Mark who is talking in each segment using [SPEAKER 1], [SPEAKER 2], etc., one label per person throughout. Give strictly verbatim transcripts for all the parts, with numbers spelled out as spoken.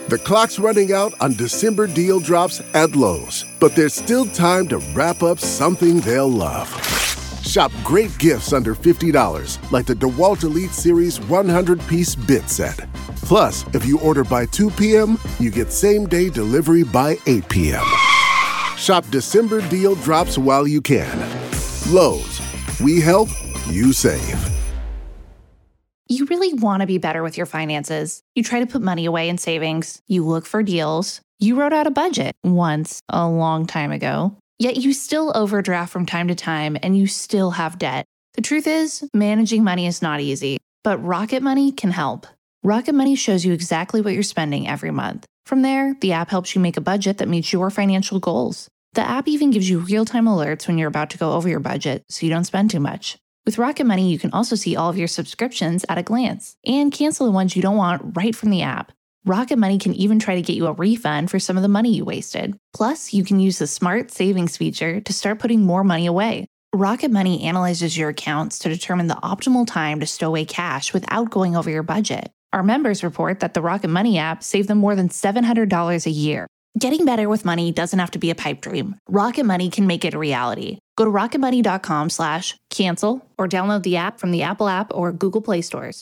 [SPEAKER 1] The clock's running out on December deal drops at Lowe's, but there's still time to wrap up something they'll love. Shop great gifts under fifty dollars, like the DeWalt Elite Series one hundred piece bit set. Plus, if you order by two p.m., you get same-day delivery by eight p.m. Shop December deal drops while you can. Lowe's, we help, you save.
[SPEAKER 2] You really want to be better with your finances. You try to put money away in savings. You look for deals. You wrote out a budget once, a long time ago. Yet you still overdraft from time to time and you still have debt. The truth is, managing money is not easy, but Rocket Money can help. Rocket Money shows you exactly what you're spending every month. From there, the app helps you make a budget that meets your financial goals. The app even gives you real-time alerts when you're about to go over your budget, so you don't spend too much. With Rocket Money, you can also see all of your subscriptions at a glance and cancel the ones you don't want right from the app. Rocket Money can even try to get you a refund for some of the money you wasted. Plus, you can use the Smart Savings feature to start putting more money away. Rocket Money analyzes your accounts to determine the optimal time to stow away cash without going over your budget. Our members report that the Rocket Money app saved them more than seven hundred dollars a year. Getting better with money doesn't have to be a pipe dream. Rocket Money can make it a reality. Go to rocketmoney.com slash cancel or download the app from the Apple app or Google Play stores.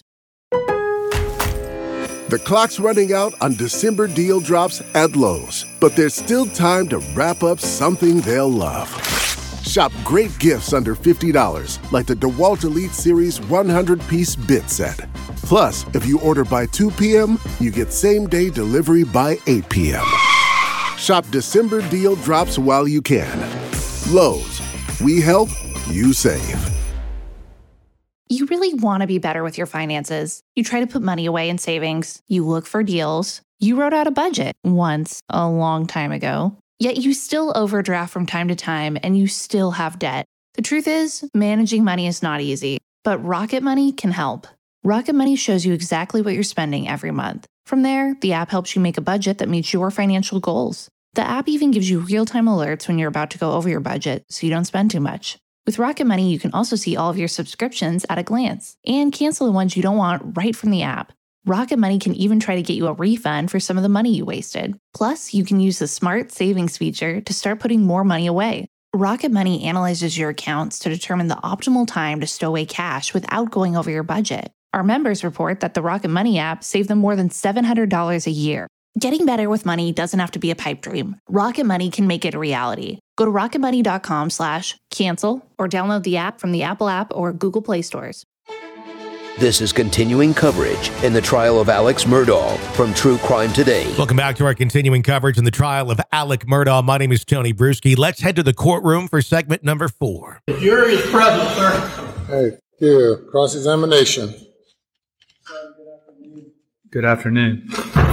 [SPEAKER 1] The clock's running out on December deal drops at Lowe's, but there's still time to wrap up something they'll love. Shop great gifts under fifty dollars, like the DeWalt Elite Series one hundred piece bit set. Plus, if you order by two p.m., you get same-day delivery by eight p.m. Shop December deal drops while you can. Lowe's, we help, you save.
[SPEAKER 2] You really want to be better with your finances. You try to put money away in savings. You look for deals. You wrote out a budget once, a long time ago. Yet you still overdraft from time to time and you still have debt. The truth is, managing money is not easy, but Rocket Money can help. Rocket Money shows you exactly what you're spending every month. From there, the app helps you make a budget that meets your financial goals. The app even gives you real-time alerts when you're about to go over your budget, so you don't spend too much. With Rocket Money, you can also see all of your subscriptions at a glance and cancel the ones you don't want right from the app. Rocket Money can even try to get you a refund for some of the money you wasted. Plus, you can use the Smart Savings feature to start putting more money away. Rocket Money analyzes your accounts to determine the optimal time to stow away cash without going over your budget. Our members report that the Rocket Money app saved them more than seven hundred dollars a year. Getting better with money doesn't have to be a pipe dream. Rocket Money can make it a reality. Go to rocketmoney.com slash cancel or download the app from the Apple app or Google Play stores.
[SPEAKER 3] This is continuing coverage in the trial of Alex Murdaugh from True Crime Today.
[SPEAKER 4] Welcome back to our continuing coverage in the trial of Alec Murdaugh. My name is Tony Bruschi. Let's head to the courtroom for segment number four.
[SPEAKER 5] The jury is present, sir.
[SPEAKER 6] Hey, here, cross-examination.
[SPEAKER 7] Good afternoon.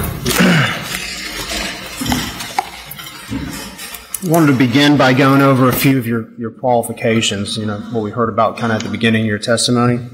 [SPEAKER 8] I wanted to begin by going over a few of your, your qualifications, you know, what we heard about kind of at the beginning of your testimony.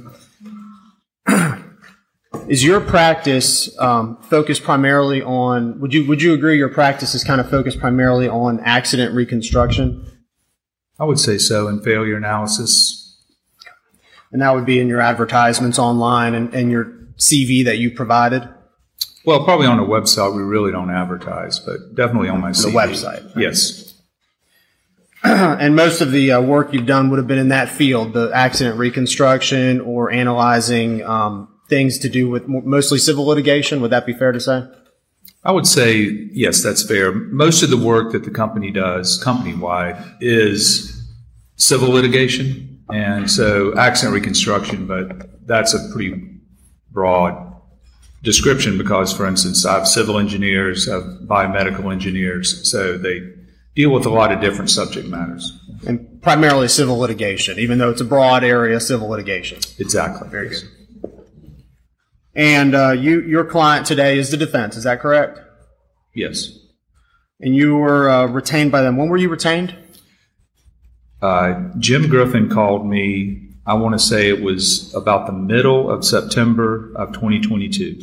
[SPEAKER 8] Is your practice um, focused primarily on, would you would you agree your practice is kind of focused primarily on accident reconstruction?
[SPEAKER 7] I would say so, in failure analysis.
[SPEAKER 8] And that would be in your advertisements online and, and your C V that you provided?
[SPEAKER 7] Well, probably on the website. We really don't advertise, but definitely on my C V.
[SPEAKER 8] The website. Right?
[SPEAKER 7] Yes.
[SPEAKER 8] And most of the uh, work you've done would have been in that field, the accident reconstruction or analyzing um, things to do with mostly civil litigation. Would that be fair to say?
[SPEAKER 7] I would say, yes, that's fair. Most of the work that the company does, company-wide, is civil litigation. And so accident reconstruction, but that's a pretty broad description because, for instance, I have civil engineers, I have biomedical engineers, so they deal with a lot of different subject matters.
[SPEAKER 8] And primarily civil litigation, even though it's a broad area, civil litigation.
[SPEAKER 7] Exactly.
[SPEAKER 8] Very good. And uh, you, your client today is the defense, is that correct?
[SPEAKER 7] Yes.
[SPEAKER 8] And you were uh, retained by them. When were you retained?
[SPEAKER 7] Uh, Jim Griffin called me, I want to say it was about the middle of September of twenty twenty-two.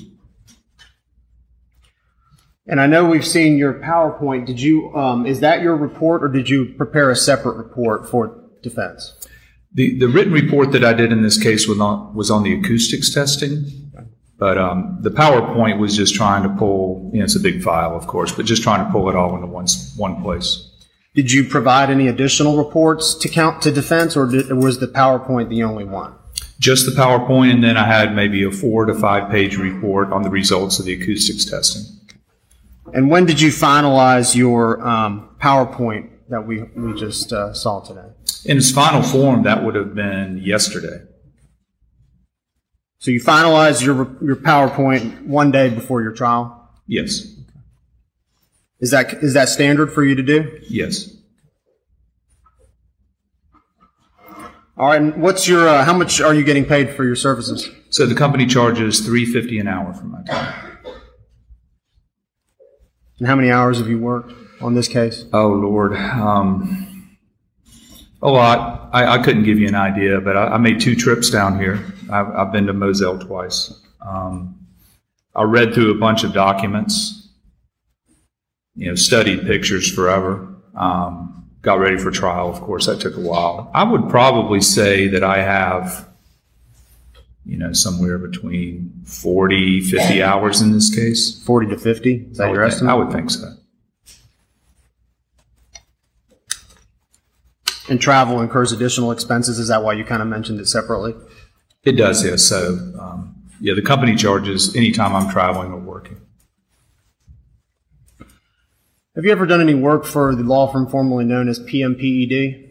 [SPEAKER 8] And I know we've seen your PowerPoint. Did you, um, is that your report or did you prepare a separate report for defense?
[SPEAKER 7] The the written report that I did in this case was on, was on the acoustics testing, but But um, the PowerPoint was just trying to pull, you know, it's a big file, of course, but just trying to pull it all into one, one place.
[SPEAKER 8] Did you provide any additional reports to count to defense, or did, was the PowerPoint the only one?
[SPEAKER 7] Just the PowerPoint, and then I had maybe a four to five page report on the results of the acoustics testing.
[SPEAKER 8] And when did you finalize your um, PowerPoint that we, we just uh, saw today?
[SPEAKER 7] In its final form, that would have been yesterday.
[SPEAKER 8] So you finalized your your PowerPoint one day before your trial?
[SPEAKER 7] Yes.
[SPEAKER 8] Is that is that standard for you to do?
[SPEAKER 7] Yes.
[SPEAKER 8] All right. And what's your uh, how much are you getting paid for your services?
[SPEAKER 7] So the company charges three dollars and fifty cents an hour for my time.
[SPEAKER 8] And how many hours have you worked on this case?
[SPEAKER 7] Oh Lord, um, a lot. I, I couldn't give you an idea, but I, I made two trips down here. I've, I've been to Moselle twice. Um, I read through a bunch of documents, you know, studied pictures forever, um, got ready for trial. Of course, that took a while. I would probably say that I have, you know, somewhere between forty, fifty hours in this case.
[SPEAKER 8] forty to fifty? Is that your
[SPEAKER 7] think,
[SPEAKER 8] estimate?
[SPEAKER 7] I would think so.
[SPEAKER 8] And travel incurs additional expenses. Is that why you kind of mentioned it separately?
[SPEAKER 7] It does, yes. So, um, yeah, the company charges anytime I'm traveling or working.
[SPEAKER 8] Have you ever done any work for the law firm formerly known as P M P E D?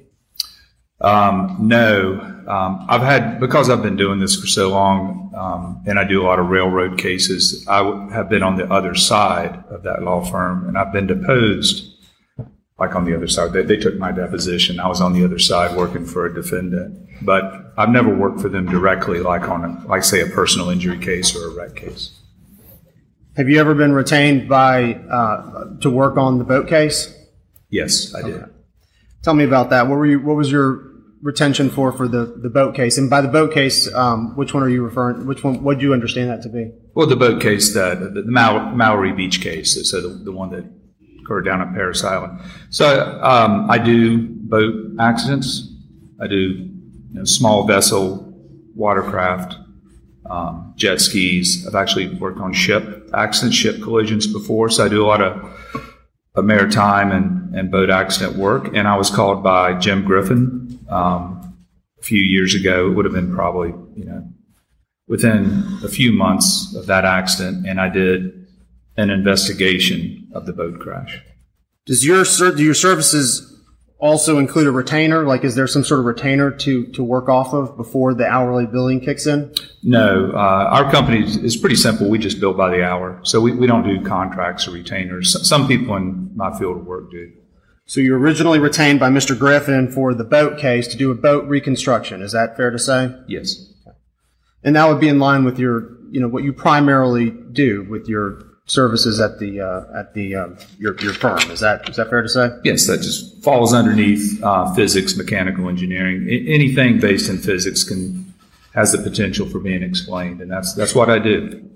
[SPEAKER 7] Um, no. Um, I've had, because I've been doing this for so long, um, and I do a lot of railroad cases, I w- have been on the other side of that law firm, and I've been deposed, like on the other side. They, they took my deposition. I was on the other side working for a defendant. But I've never worked for them directly, like on, a, like say, a personal injury case or a wreck case.
[SPEAKER 8] Have you ever been retained by uh, to work on the boat case?
[SPEAKER 7] Yes, I did.
[SPEAKER 8] Okay. Tell me about that. What were you? What was your retention for for the, the boat case? And by the boat case, um, which one are you referring? Which one? What do you understand that to be?
[SPEAKER 7] Well, the boat case, that the, the Maui, Maui Beach case, so the, the one that occurred down at Paris Island. So um, I do boat accidents. I do you know, small vessel, watercraft, um, jet skis. I've actually worked on ship accidents, ship collisions before, so I do a lot of, of maritime and, and boat accident work. And I was called by Jim Griffin um, a few years ago. It would have been probably, you know, within a few months of that accident, and I did an investigation of the boat crash.
[SPEAKER 8] Does your do your services also include a retainer? Like, is there some sort of retainer to, to work off of before the hourly billing kicks in?
[SPEAKER 7] No. Uh, our company is pretty simple. We just bill by the hour. So we, we don't do contracts or retainers. Some people in my field of work do.
[SPEAKER 8] So you were originally retained by Mister Griffin for the boat case to do a boat reconstruction. Is that fair to say?
[SPEAKER 7] Yes.
[SPEAKER 8] And that would be in line with your, you know, what you primarily do with your services at the uh, at the um, your your firm. Is that is that fair to say?
[SPEAKER 7] Yes, that just falls underneath uh, physics, mechanical engineering. I- anything based in physics can has the potential for being explained, and that's that's what I do.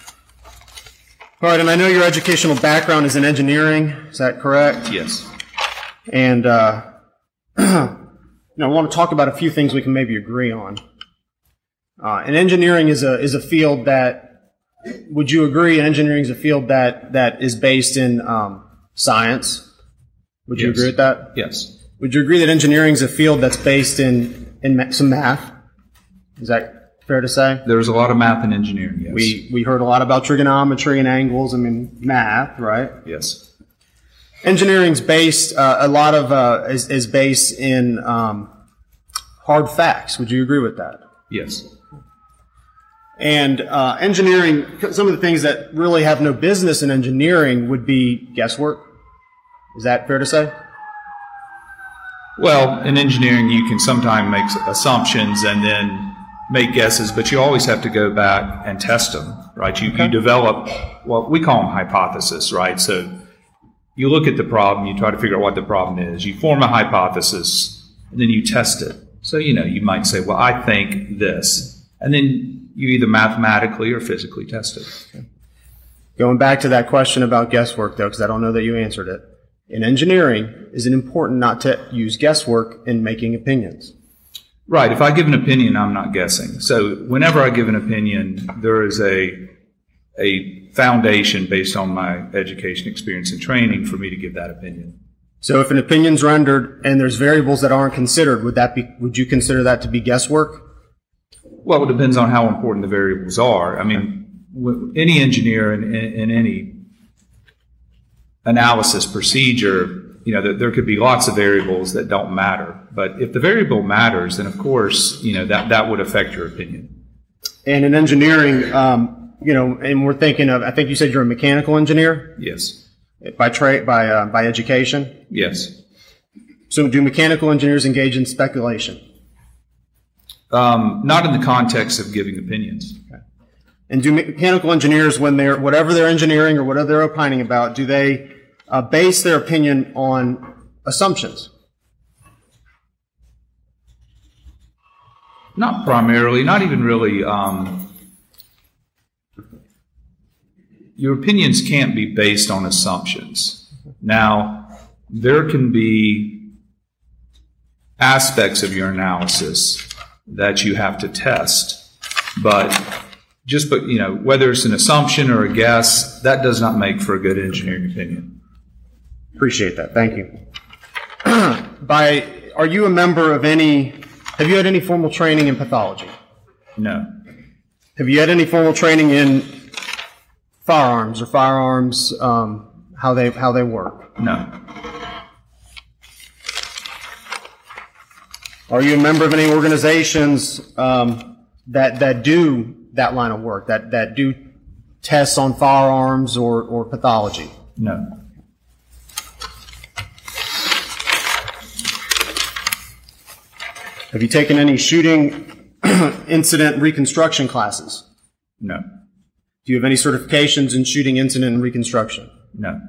[SPEAKER 8] All right, and I know your educational background is in engineering. Is that correct?
[SPEAKER 7] Yes.
[SPEAKER 8] And uh, you know, I want to talk about a few things we can maybe agree on. Uh, and engineering is a is a field that. Would you agree engineering is a field that, that is based in um, science? Would you
[SPEAKER 7] Yes.
[SPEAKER 8] agree with that?
[SPEAKER 7] Yes.
[SPEAKER 8] Would you agree that engineering is a field that's based in, in ma- some math? Is that fair to say?
[SPEAKER 7] There's a lot of math in engineering, yes.
[SPEAKER 8] We we heard a lot about trigonometry and angles. I mean, math, right?
[SPEAKER 7] Yes.
[SPEAKER 8] Engineering's based, uh, a lot of, uh, is, is based in um, hard facts. Would you agree with that?
[SPEAKER 7] Yes.
[SPEAKER 8] And uh, engineering, some of the things that really have no business in engineering would be guesswork. Is that fair to say?
[SPEAKER 7] Well, in engineering, you can sometimes make assumptions and then make guesses, but you always have to go back and test them, right? You,
[SPEAKER 8] Okay.
[SPEAKER 7] you develop what we call them hypothesis, right? So you look at the problem, you try to figure out what the problem is. You form a hypothesis, and then you test it. So, you know, you might say, well, I think this. And then you either mathematically or physically test it.
[SPEAKER 8] Okay. Going back to that question about guesswork, though, because I don't know that you answered it. In engineering, is it important not to use guesswork in making opinions?
[SPEAKER 7] Right. If I give an opinion, I'm not guessing. So whenever I give an opinion, there is a a foundation based on my education, experience, and training for me to give that opinion.
[SPEAKER 8] So if an opinion's rendered and there's variables that aren't considered, would that be, would you consider that to be guesswork?
[SPEAKER 7] Well, it depends on how important the variables are. I mean, any engineer in, in, in any analysis procedure, you know, there, there could be lots of variables that don't matter. But if the variable matters, then of course, you know, that, that would affect your opinion.
[SPEAKER 8] And in engineering, um, you know, and we're thinking of, I think you said you're a mechanical engineer?
[SPEAKER 7] Yes.
[SPEAKER 8] By trade, by, uh, by education?
[SPEAKER 7] Yes.
[SPEAKER 8] So do mechanical engineers engage in speculation?
[SPEAKER 7] Um, not in the context of giving opinions.
[SPEAKER 8] Okay. And do mechanical engineers, when they're, whatever they're engineering or whatever they're opining about, do they uh, base their opinion on assumptions?
[SPEAKER 7] Not primarily, not even really. Um, your opinions can't be based on assumptions. Now, there can be aspects of your analysis that you have to test, but just, but you know, whether it's an assumption or a guess, that does not make for a good engineering opinion.
[SPEAKER 8] Appreciate that. Thank you. By, are you a member of any, have you had any formal training in pathology?
[SPEAKER 7] No.
[SPEAKER 8] Have you had any formal training in firearms or firearms, um, how they, how they work?
[SPEAKER 7] No.
[SPEAKER 8] Are you a member of any organizations um, that that do that line of work, that, that do tests on firearms or, or pathology?
[SPEAKER 7] No.
[SPEAKER 8] Have you taken any shooting incident reconstruction classes?
[SPEAKER 7] No.
[SPEAKER 8] Do you have any certifications in shooting incident and reconstruction?
[SPEAKER 7] No.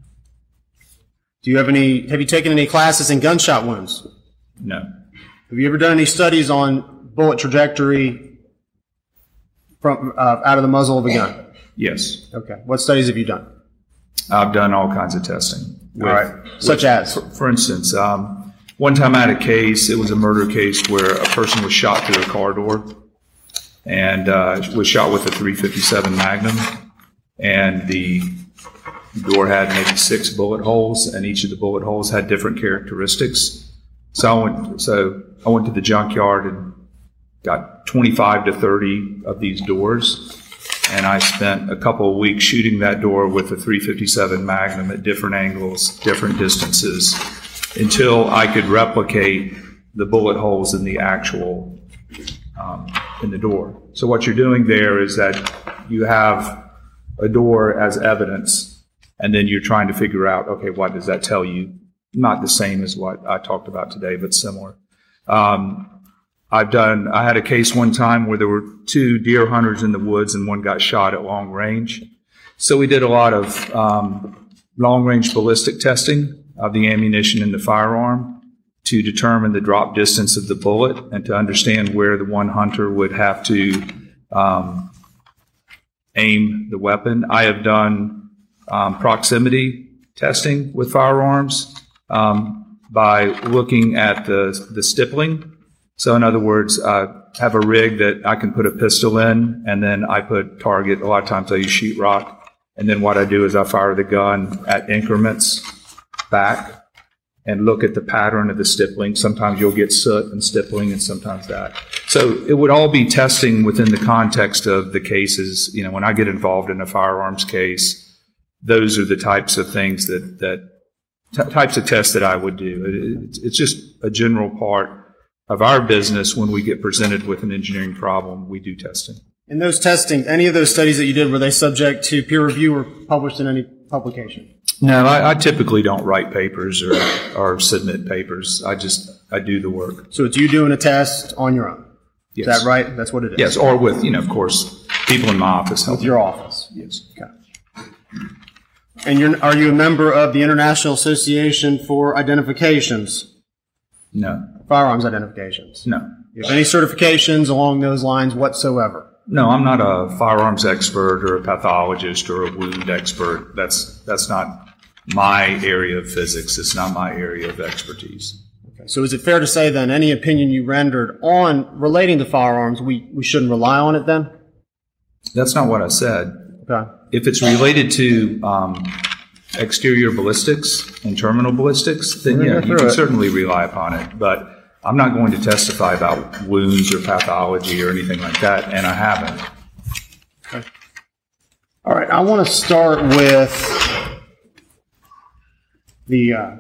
[SPEAKER 8] Do you have any, have you taken any classes in gunshot wounds?
[SPEAKER 7] No.
[SPEAKER 8] Have you ever done any studies on bullet trajectory from uh, out of the muzzle of a gun?
[SPEAKER 7] Yes.
[SPEAKER 8] Okay. What studies have you done?
[SPEAKER 7] I've done all kinds of testing. With,
[SPEAKER 8] all right. Such
[SPEAKER 7] with,
[SPEAKER 8] as?
[SPEAKER 7] For, for instance, um, one time I had a case, it was a murder case where a person was shot through a car door and uh, was shot with a three fifty-seven Magnum, and the door had maybe six bullet holes, and each of the bullet holes had different characteristics. So I went, so I went to the junkyard and got twenty-five to thirty of these doors, and I spent a couple of weeks shooting that door with a three fifty-seven Magnum at different angles, different distances, until I could replicate the bullet holes in the actual um, in the door. So what you're doing there is that you have a door as evidence, and then you're trying to figure out, okay, what does that tell you? Not the same as what I talked about today, but similar. Um, I've done, I had a case one time where there were two deer hunters in the woods and one got shot at long range. So we did a lot of um, long range ballistic testing of the ammunition in the firearm to determine the drop distance of the bullet and to understand where the one hunter would have to um, aim the weapon. I have done um, proximity testing with firearms um, by looking at the, the stippling. So in other words, I have a rig that I can put a pistol in, and then I put target. A lot of times I use sheetrock. And then what I do is I fire the gun at increments back and look at the pattern of the stippling. Sometimes you'll get soot and stippling, and sometimes that. So it would all be testing within the context of the cases. You know, when I get involved in a firearms case, those are the types of things that, that t- types of tests that I would do. It, it's just a general part of our business. When we get presented with an engineering problem, we do testing.
[SPEAKER 8] In those testing, any of those studies that you did, were they subject to peer review or published in any publication?
[SPEAKER 7] No, I, I typically don't write papers or, or submit papers. I just, I do the work.
[SPEAKER 8] So it's you doing a test on your own?
[SPEAKER 7] Yes.
[SPEAKER 8] Is that right? That's what it is?
[SPEAKER 7] Yes, or with, you know, of course, people in my office help.
[SPEAKER 8] With your office?
[SPEAKER 7] Yes.
[SPEAKER 8] Okay. And you're, are you a member of the International Association for Identifications?
[SPEAKER 7] No.
[SPEAKER 8] Firearms identifications?
[SPEAKER 7] No.
[SPEAKER 8] Do you have any certifications along those lines whatsoever?
[SPEAKER 7] No, I'm not a firearms expert or a pathologist or a wound expert. That's that's not my area of physics. It's not my area of expertise.
[SPEAKER 8] Okay. So is it fair to say then any opinion you rendered on relating to firearms, we, we shouldn't rely on it then?
[SPEAKER 7] That's not what I said.
[SPEAKER 8] Okay.
[SPEAKER 7] If it's related to um, exterior ballistics and terminal ballistics, then yeah, you can certainly rely upon it. But I'm not going to testify about wounds or pathology or anything like that, and I haven't.
[SPEAKER 8] Okay. All right, I want to start with the uh,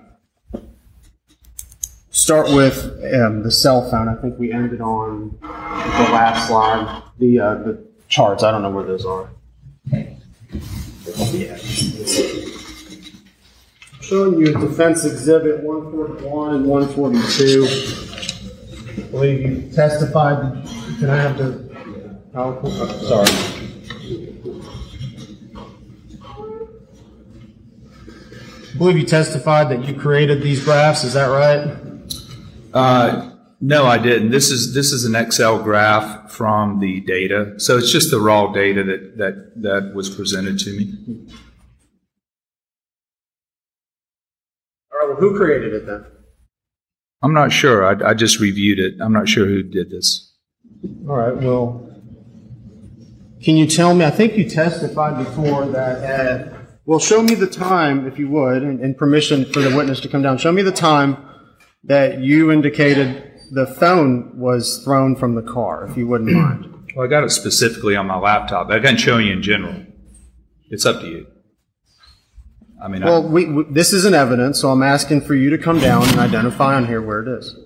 [SPEAKER 8] start with um, the cell phone. I think we ended on the last slide. The uh, the charts. I don't know where those are. Yeah. Showing you Defense Exhibit one forty-one and one forty-two. I believe you testified. Can I have the PowerPoint? Oh, sorry. I believe you testified that you created these graphs. Is that right?
[SPEAKER 7] Uh, no, I didn't. This is this is an Excel graph from the data, so it's just the raw data that that that was presented to me.
[SPEAKER 8] All right. Well, who created it then?
[SPEAKER 7] I'm not sure. I, I just reviewed it. I'm not sure who did this.
[SPEAKER 8] All right. Well, can you tell me? I think you testified before that. At, well, show me the time, if you would, and, and permission for the witness to come down. Show me the time that you indicated the phone was thrown from the car, if you wouldn't mind.
[SPEAKER 7] Well, I got it specifically on my laptop. I can show you in general. It's up to you. I mean,
[SPEAKER 8] well,
[SPEAKER 7] I,
[SPEAKER 8] we, we, this isn't evidence, so I'm asking for you to come down and identify on here where it is.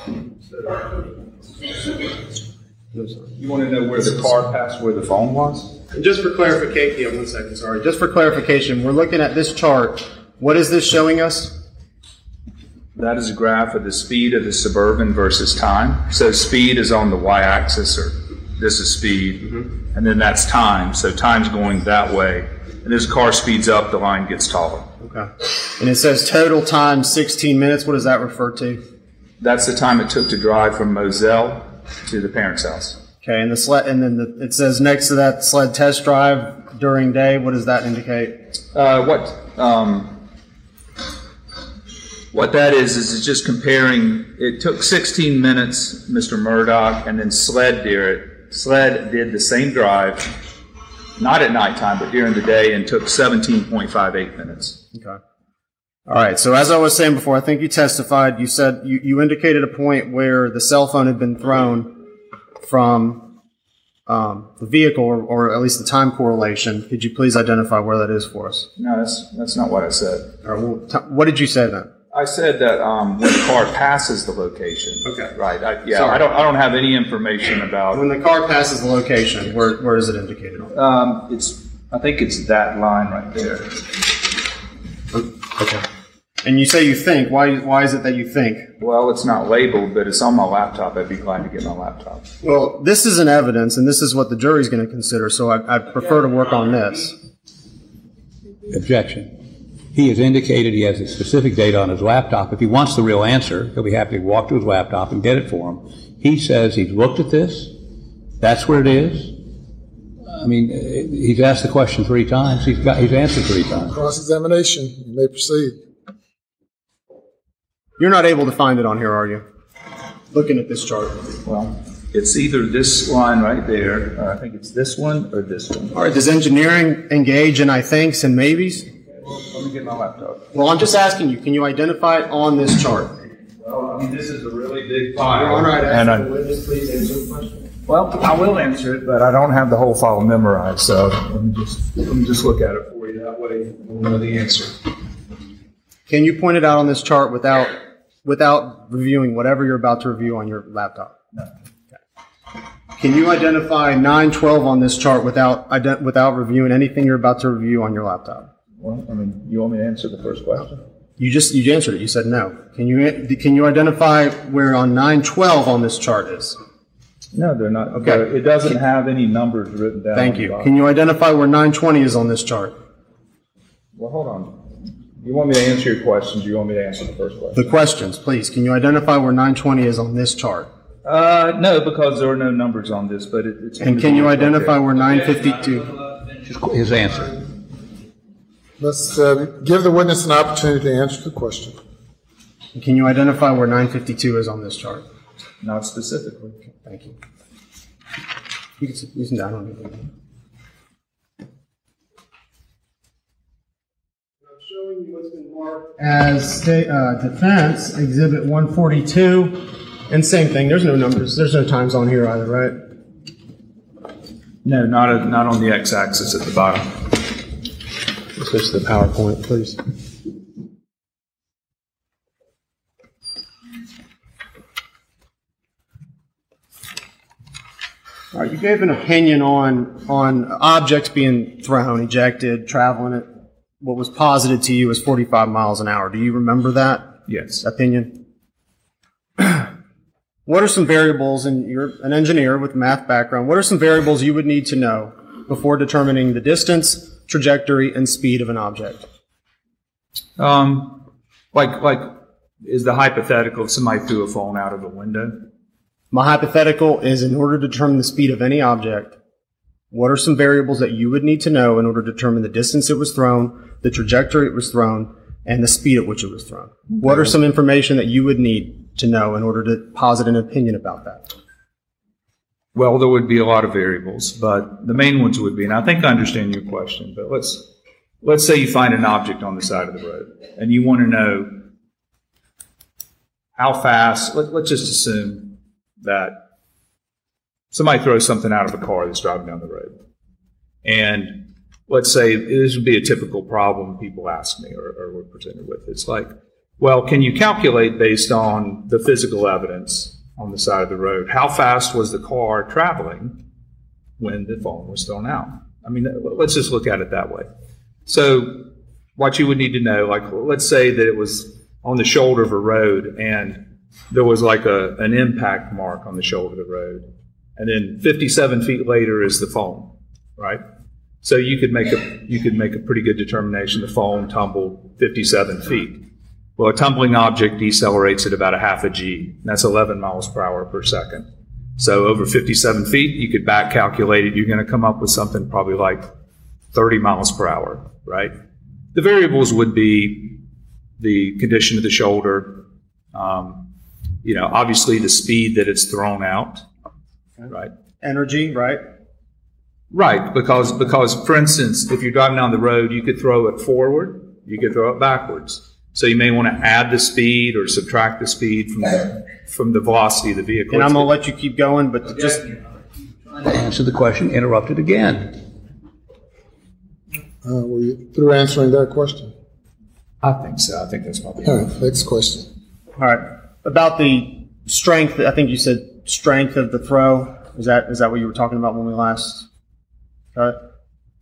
[SPEAKER 7] You want to know where the car passed, where the phone was?
[SPEAKER 8] Just for clarification, yeah, one second, sorry. Just for clarification, we're looking at this chart. What is this showing us?
[SPEAKER 7] That is a graph of the speed of the Suburban versus time. So speed is on the y-axis, or this is speed, mm-hmm. and then that's time. So time's going that way. And as the car speeds up, the line gets taller.
[SPEAKER 8] Okay. And it says total time sixteen minutes. What does that refer to?
[SPEAKER 7] That's the time it took to drive from Moselle to the parents' house.
[SPEAKER 8] Okay, and the sled, and then the, it says next to that sled test drive during day. What does that indicate?
[SPEAKER 7] Uh, what um, what that is is it's just comparing. It took sixteen minutes, Mister Murdoch, and then Sled did it. Sled did the same drive, not at nighttime, but during the day, and took seventeen point five eight minutes.
[SPEAKER 8] Okay. All right. So as I was saying before, I think you testified. You said you, you indicated a point where the cell phone had been thrown from um, the vehicle, or, or at least the time correlation. Could you please identify where that is for us?
[SPEAKER 7] No, that's that's not what I said.
[SPEAKER 8] All right, well, t- what did you say then?
[SPEAKER 7] I said that um, when the car passes the location.
[SPEAKER 8] Okay.
[SPEAKER 7] Right. I, yeah.
[SPEAKER 8] Sorry.
[SPEAKER 7] I don't. I don't have any information about
[SPEAKER 8] When the car passes the location, where where is it indicated on?
[SPEAKER 7] Um, it's. I think it's that line right there.
[SPEAKER 8] Okay. And you say you think. Why why is it that you think?
[SPEAKER 7] Well, it's not labeled, but it's on my laptop. I'd be glad to get my laptop.
[SPEAKER 8] Well, this is an evidence, and this is what the jury's going to consider. So I, I prefer to work on this.
[SPEAKER 9] Objection. He has indicated he has a specific date on his laptop. If he wants the real answer, he'll be happy to walk to his laptop and get it for him. He says he's looked at this. That's where it is. I mean, he's asked the question three times. He's got he's answered three times.
[SPEAKER 6] Cross-examination. You may proceed.
[SPEAKER 8] You're not able to find it on here, are you? Looking at this chart.
[SPEAKER 7] Well, it's either this line right there, or I think it's this one or this one.
[SPEAKER 8] All right. Does engineering engage in I thinks and maybes?
[SPEAKER 7] Let me get my laptop.
[SPEAKER 8] Well, I'm just asking you. Can you identify it on this chart?
[SPEAKER 7] Well, I mean, this is a really big file.
[SPEAKER 8] Your Honor, I'd
[SPEAKER 7] and
[SPEAKER 8] ask
[SPEAKER 7] I,
[SPEAKER 8] the witness please answer the question.
[SPEAKER 7] Well, I will answer it, but I don't have the whole file memorized, so let me just let me just look at it for you. That way, we'll know the answer.
[SPEAKER 8] Can you point it out on this chart without without reviewing whatever you're about to review on your laptop?
[SPEAKER 7] No.
[SPEAKER 8] Okay. Can you identify nine twelve on this chart without ident- without reviewing anything you're about to review on your laptop?
[SPEAKER 7] Well, I mean, you want me to answer the first question?
[SPEAKER 8] You just you answered it. You said no. Can you can you identify where on nine twelve on this chart is?
[SPEAKER 7] No, they're not.
[SPEAKER 8] Okay.
[SPEAKER 7] It doesn't have any numbers written down.
[SPEAKER 8] Thank you. Can you identify where nine twenty is on this chart?
[SPEAKER 7] Well, hold on. You want me to answer your questions? Or you want me to answer the first question?
[SPEAKER 8] The questions, please. Can you identify where nine twenty is on this chart?
[SPEAKER 7] Uh, no, because there are no numbers on this. But it, it's.
[SPEAKER 8] And can you identify where nine fifty-two?
[SPEAKER 9] His answer.
[SPEAKER 6] Let's uh, give the witness an opportunity to answer the question.
[SPEAKER 8] Can you identify where nine fifty-two is on this chart?
[SPEAKER 7] Not specifically.
[SPEAKER 8] Okay, thank you. You can sit, you can down on it. I'm showing you what's been marked as state, uh, defense exhibit one forty-two, and same thing. There's no numbers. There's no times on here either, right?
[SPEAKER 7] No, not a, not on the x-axis at the bottom.
[SPEAKER 8] Let's switch to the PowerPoint, please. All right, you gave an opinion on on objects being thrown, ejected, traveling at what was posited to you as forty-five miles an hour. Do you remember that?
[SPEAKER 7] Yes.
[SPEAKER 8] Opinion? What are some variables, and you're an engineer with a math background, what are some variables you would need to know before determining the distance, trajectory, and speed of an object?
[SPEAKER 7] Um, like, like, is the hypothetical if somebody threw a phone out of a window?
[SPEAKER 8] My hypothetical is, in order to determine the speed of any object, what are some variables that you would need to know in order to determine the distance it was thrown, the trajectory it was thrown, and the speed at which it was thrown? What are some information that you would need to know in order to posit an opinion about that?
[SPEAKER 7] Well, there would be a lot of variables, but the main ones would be, and I think I understand your question, but let's, let's say you find an object on the side of the road, and you want to know how fast, let, let's just assume that somebody throws something out of a car that's driving down the road. And let's say this would be a typical problem people ask me or, or we're presented with. It's like, well, can you calculate based on the physical evidence on the side of the road, how fast was the car traveling when the phone was thrown out? I mean, let's just look at it that way. So what you would need to know, like, let's say that it was on the shoulder of a road and there was like a, an impact mark on the shoulder of the road. And then fifty-seven feet later is the phone, right? So you could make a, you could make a pretty good determination the phone tumbled fifty-seven feet. Well, a tumbling object decelerates at about a half a G. That's eleven miles per hour per second. So over fifty-seven feet, you could back calculate it. You're going to come up with something probably like thirty miles per hour, right? The variables would be the condition of the shoulder, um, you know, obviously the speed that it's thrown out, right?
[SPEAKER 8] Energy, right?
[SPEAKER 7] Right, because, because for instance, if you're driving down the road, you could throw it forward, you could throw it backwards. So you may want to add the speed or subtract the speed from the, from the velocity of the vehicle.
[SPEAKER 8] And I'm going to let you keep going, but to just
[SPEAKER 9] To answer the question, interrupted again.
[SPEAKER 6] Uh, were you through answering that question?
[SPEAKER 7] I think so. I think that's probably
[SPEAKER 6] All right, next question.
[SPEAKER 8] All right. About the strength, I think you said strength of the throw. Is that is that what you were talking about when we last got it?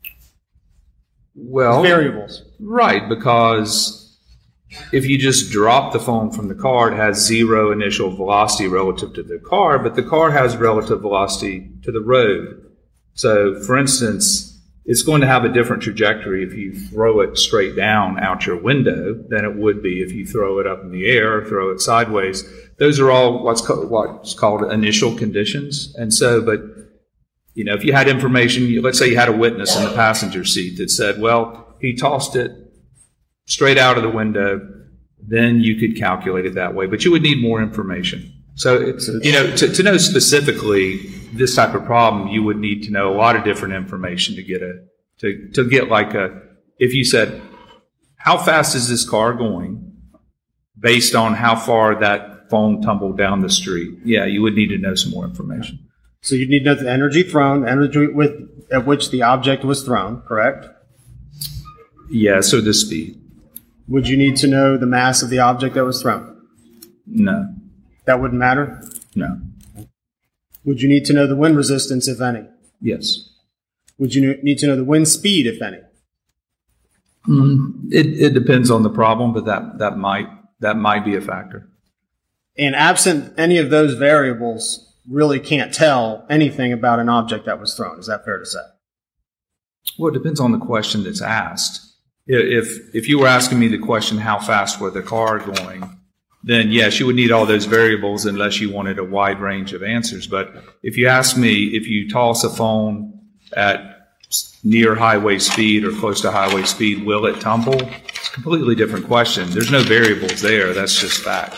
[SPEAKER 7] Well,
[SPEAKER 8] variables.
[SPEAKER 7] Right, because if you just drop the phone from the car, it has zero initial velocity relative to the car, but the car has relative velocity to the road. So, for instance, it's going to have a different trajectory if you throw it straight down out your window than it would be if you throw it up in the air or throw it sideways. Those are all what's called, what's called initial conditions. And so, but, you know, if you had information, let's say you had a witness in the passenger seat that said, well, he tossed it straight out of the window, then you could calculate it that way. But you would need more information. So, it's, you know, to, to know specifically this type of problem, you would need to know a lot of different information to get a, to, to get like a, if you said, how fast is this car going based on how far that phone tumbled down the street? Yeah, you would need to know some more information.
[SPEAKER 8] So you'd need to know the energy thrown, energy with, at which the object was thrown, correct?
[SPEAKER 7] Yeah, so the speed.
[SPEAKER 8] Would you need to know the mass of the object that was thrown?
[SPEAKER 7] No.
[SPEAKER 8] That wouldn't matter?
[SPEAKER 7] No.
[SPEAKER 8] Would you need to know the wind resistance, if any?
[SPEAKER 7] Yes.
[SPEAKER 8] Would you need to know the wind speed, if any?
[SPEAKER 7] Mm, it, it depends on the problem, but that, that might that might be a factor.
[SPEAKER 8] And absent any of those variables, really can't tell anything about an object that was thrown. Is that fair to say?
[SPEAKER 7] Well, it depends on the question that's asked. If if you were asking me the question, how fast was the car going, then yes, you would need all those variables unless you wanted a wide range of answers. But if you ask me, if you toss a phone at near highway speed or close to highway speed, will it tumble? a completely different question. There's no variables there. That's just fact.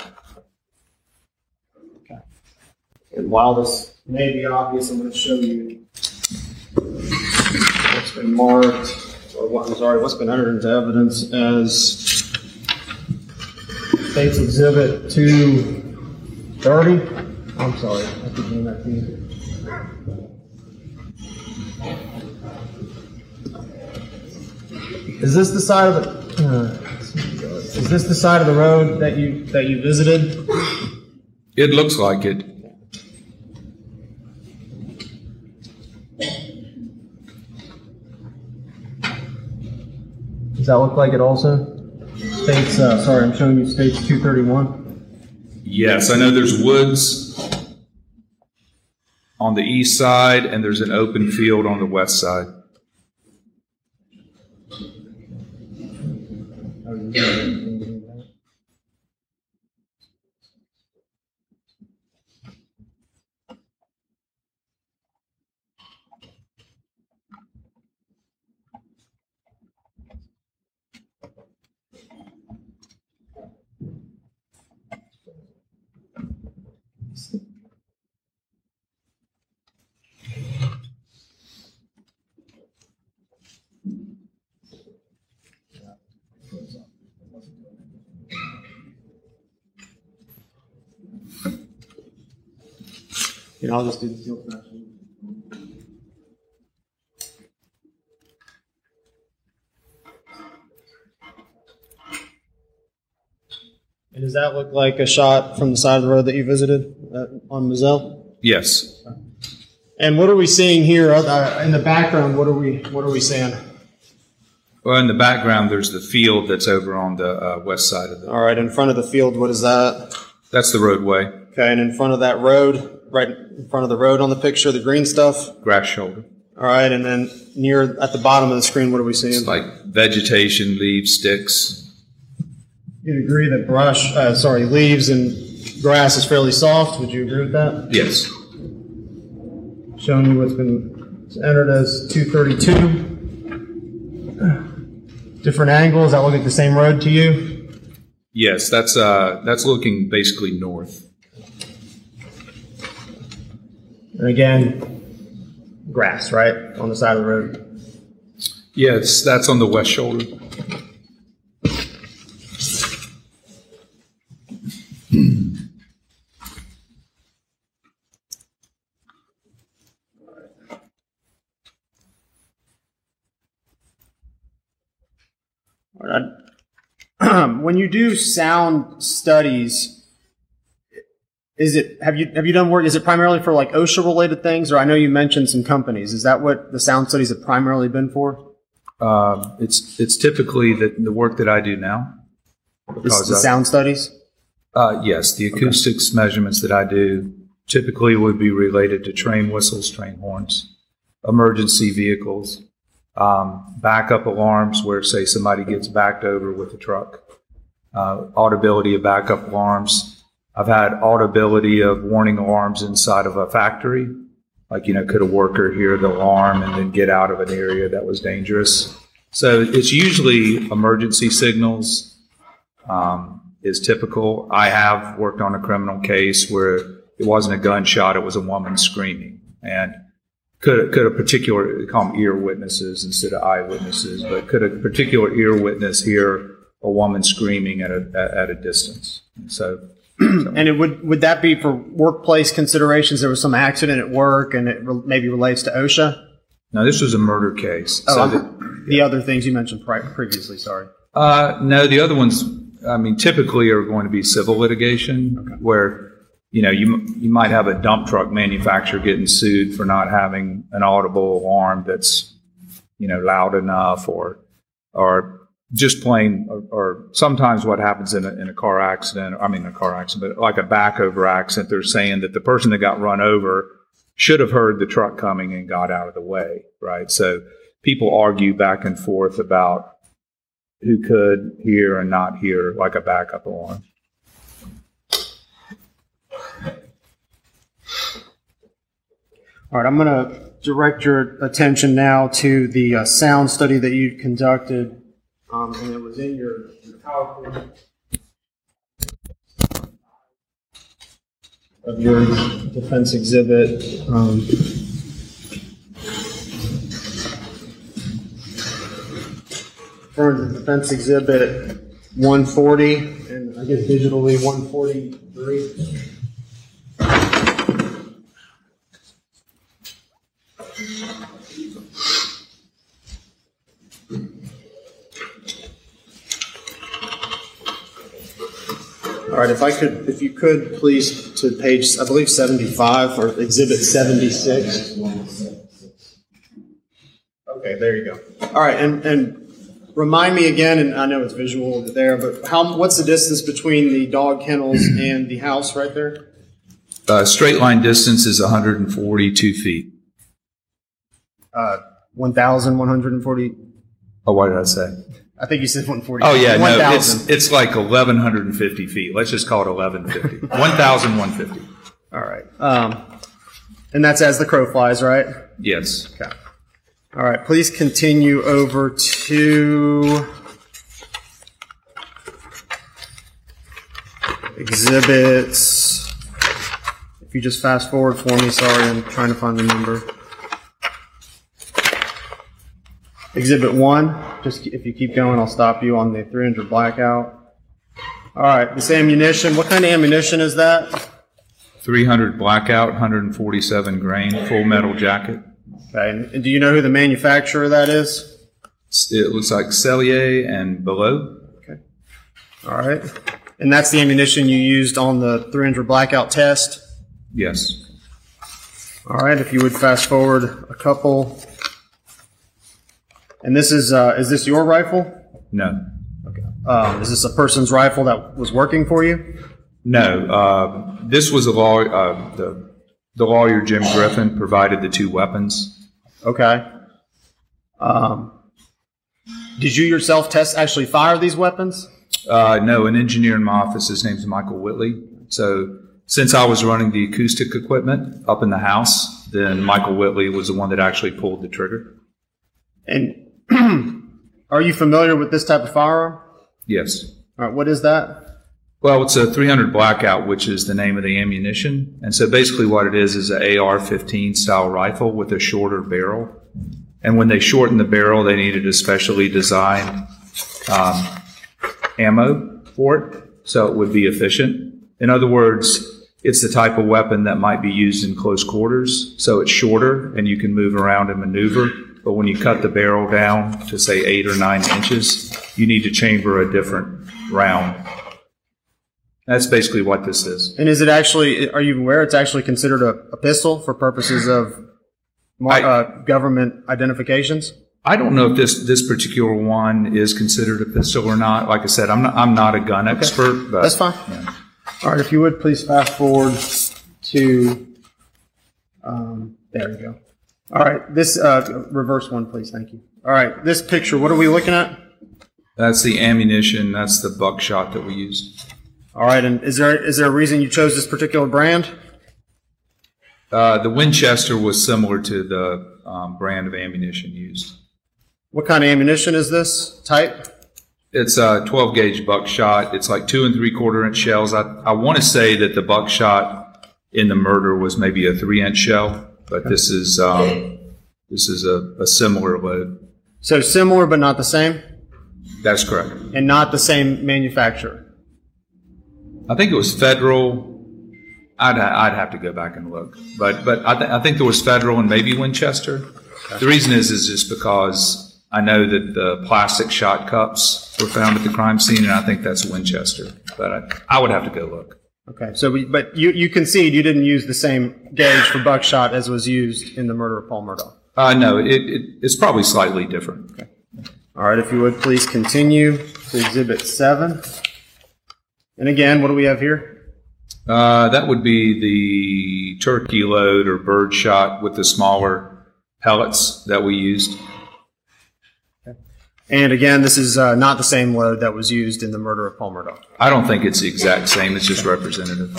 [SPEAKER 8] Okay. And while this may be obvious, I'm going to show you what's been marked, or what, I'm sorry, what's been entered into evidence as State's Exhibit two thirty. I'm sorry, I keep doing that to you. Is this the side of the? Uh, is this the side of the road that you that you visited?
[SPEAKER 7] It looks like it.
[SPEAKER 8] Does that look like it also? States. Uh, sorry, I'm showing you States two thirty-one.
[SPEAKER 7] Yes, I know there's woods on the east side, and there's an open field on the west side.
[SPEAKER 8] You know, I'll just do the field fashion. And does that look like a shot from the side of the road that you visited uh, on Moselle?
[SPEAKER 7] Yes.
[SPEAKER 8] And what are we seeing here uh, in the background? What are we What are we seeing?
[SPEAKER 7] Well, in the background, there's the field that's over on the uh, west side of the.
[SPEAKER 8] All right, in front of the field, what is that?
[SPEAKER 7] That's the roadway.
[SPEAKER 8] Okay, and in front of that road, right in front of the road on the picture, the green stuff?
[SPEAKER 7] Grass shoulder.
[SPEAKER 8] All right, and then near at the bottom of the screen, what are we seeing?
[SPEAKER 7] It's like vegetation, leaves, sticks.
[SPEAKER 8] You'd agree that brush, uh, sorry, leaves and grass is fairly soft. Would you agree with that?
[SPEAKER 7] Yes.
[SPEAKER 8] Showing you what's been entered as two thirty-two. Different angles. That look at the same road to you?
[SPEAKER 7] Yes, that's uh, that's looking basically north.
[SPEAKER 8] And again, grass, right, on the side of the road.
[SPEAKER 7] Yes, that's on the west shoulder.
[SPEAKER 8] When you do sound studies, is it have you have you done work? Is it primarily for like OSHA related things, or I know you mentioned some companies? Is that what the sound studies have primarily been for?
[SPEAKER 7] Um, it's it's typically the the work that I do now.
[SPEAKER 8] Is the sound studies?
[SPEAKER 7] Uh, yes, the acoustics okay. measurements that I do typically would be related to train whistles, train horns, emergency vehicles. Um, backup alarms where, say, somebody gets backed over with a truck. Uh, audibility of backup alarms. I've had audibility of warning alarms inside of a factory. Like, you know, could a worker hear the alarm and then get out of an area that was dangerous? So it's usually emergency signals um, is typical. I have worked on a criminal case where it wasn't a gunshot, it was a woman screaming. And Could, could a particular, they call them ear witnesses instead of eyewitnesses, but could a particular ear witness hear a woman screaming at a, at a distance? So, so.
[SPEAKER 8] And it would, would that be for workplace considerations? There was some accident at work and it re- maybe relates to OSHA?
[SPEAKER 7] No, this was a murder case.
[SPEAKER 8] Oh,
[SPEAKER 7] so
[SPEAKER 8] the, the other things you mentioned pri- previously, sorry.
[SPEAKER 7] Uh, no, the other ones, I mean, typically are going to be civil litigation okay. where You know, you you might have a dump truck manufacturer getting sued for not having an audible alarm that's, you know, loud enough, or or just plain, or, or sometimes what happens in a, in a car accident, I mean a car accident, but like a back over accident, they're saying that the person that got run over should have heard the truck coming and got out of the way, right? So people argue back and forth about who could hear and not hear like a backup alarm.
[SPEAKER 8] All right, I'm going to direct your attention now to the uh, sound study that you conducted um, and it was in your, your PowerPoint of your defense exhibit. Um, Referring to defense exhibit one forty, and I guess digitally one forty-three. All right, if I could, if you could, please, to page, I believe seventy-five or exhibit seventy-six. Okay, there you go. All right, and and. Remind me again, and I know it's visual there, but how? What's the distance between the dog kennels and the house right there?
[SPEAKER 7] Uh, straight line distance is one hundred forty-two feet.
[SPEAKER 8] Uh, one thousand one hundred forty.
[SPEAKER 7] Oh, what did I say?
[SPEAKER 8] I think you said one forty.
[SPEAKER 7] Oh, yeah,
[SPEAKER 8] one
[SPEAKER 7] no, it's, it's like eleven fifty feet. Let's just call it eleven fifty. one thousand one hundred fifty.
[SPEAKER 8] All right. Um, and that's as the crow flies, right?
[SPEAKER 7] Yes.
[SPEAKER 8] Okay. All right, please continue over to exhibits. If you just fast forward for me, sorry, I'm trying to find the number. Exhibit one, just if you keep going, I'll stop you on the three hundred blackout. All right, this ammunition, what kind of ammunition is that?
[SPEAKER 7] three hundred blackout, one hundred forty-seven grain, full metal jacket.
[SPEAKER 8] Okay, and do you know who the manufacturer of that is?
[SPEAKER 7] It looks like Cellier and Below.
[SPEAKER 8] Okay. All right. And that's the ammunition you used on the three hundred blackout test?
[SPEAKER 7] Yes.
[SPEAKER 8] All right, if you would fast forward a couple. And this is, uh, is this your rifle?
[SPEAKER 7] No.
[SPEAKER 8] Okay. Um, is this a person's rifle that was working for you?
[SPEAKER 7] No. Uh, this was a law, uh, the, the lawyer, Jim Griffin, provided the two weapons.
[SPEAKER 8] Okay. Um, did you yourself test, actually fire these weapons?
[SPEAKER 7] Uh, no, an engineer in my office, his name's Michael Whitley. So since I was running the acoustic equipment up in the house, then Michael Whitley was the one that actually pulled the trigger.
[SPEAKER 8] And are you familiar with this type of firearm?
[SPEAKER 7] Yes.
[SPEAKER 8] All right, what is that?
[SPEAKER 7] Well, it's a three hundred blackout, which is the name of the ammunition. And so basically what it is is an A R fifteen style rifle with a shorter barrel. And when they shortened the barrel, they needed a specially designed um, ammo for it, so it would be efficient. In other words, it's the type of weapon that might be used in close quarters, so it's shorter and you can move around and maneuver. But when you cut the barrel down to, say, eight or nine inches, you need to chamber a different round. That's basically what this is.
[SPEAKER 8] And is it actually, are you aware it's actually considered a, a pistol for purposes of mar-
[SPEAKER 7] I,
[SPEAKER 8] uh, government identifications?
[SPEAKER 7] I don't know if this, this particular one is considered a pistol or not. Like I said, I'm not, I'm not a gun okay. expert. But,
[SPEAKER 8] that's fine.
[SPEAKER 7] Yeah.
[SPEAKER 8] All right, if you would please fast forward to, um, there we go. All right, this, uh, reverse one, please. Thank you. All right, this picture, what are we looking at?
[SPEAKER 7] That's the ammunition. That's the buckshot that we used.
[SPEAKER 8] All right, and is there is there a reason you chose this particular brand?
[SPEAKER 7] Uh, the Winchester was similar to the um, brand of ammunition used.
[SPEAKER 8] What kind of ammunition is this type?
[SPEAKER 7] It's a twelve gauge buckshot. It's like two and three quarter inch shells. I, I want to say that the buckshot in the murder was maybe a three inch shell, but okay. this is um, this is a, a similar load.
[SPEAKER 8] So similar, but not the same?
[SPEAKER 7] That's correct.
[SPEAKER 8] And not the same manufacturer?
[SPEAKER 7] I think it was Federal. I'd I'd have to go back and look, but but I, th- I think there was Federal and maybe Winchester. Okay. The reason is is just because I know that the plastic shot cups were found at the crime scene, and I think that's Winchester. But I, I would have to go look.
[SPEAKER 8] Okay, so we, but you you concede you didn't use the same gauge for buckshot as was used in the murder of Paul Murdaugh?
[SPEAKER 7] Uh, no, it, it it's probably slightly different.
[SPEAKER 8] Okay. All right, if you would please continue to Exhibit seven. And again, what do we have here?
[SPEAKER 7] Uh, that would be the turkey load or bird shot with the smaller pellets that we used.
[SPEAKER 8] Okay. And again, this is uh, not the same load that was used in the murder of Paul Murdaugh.
[SPEAKER 7] I don't think it's the exact same. It's just representative.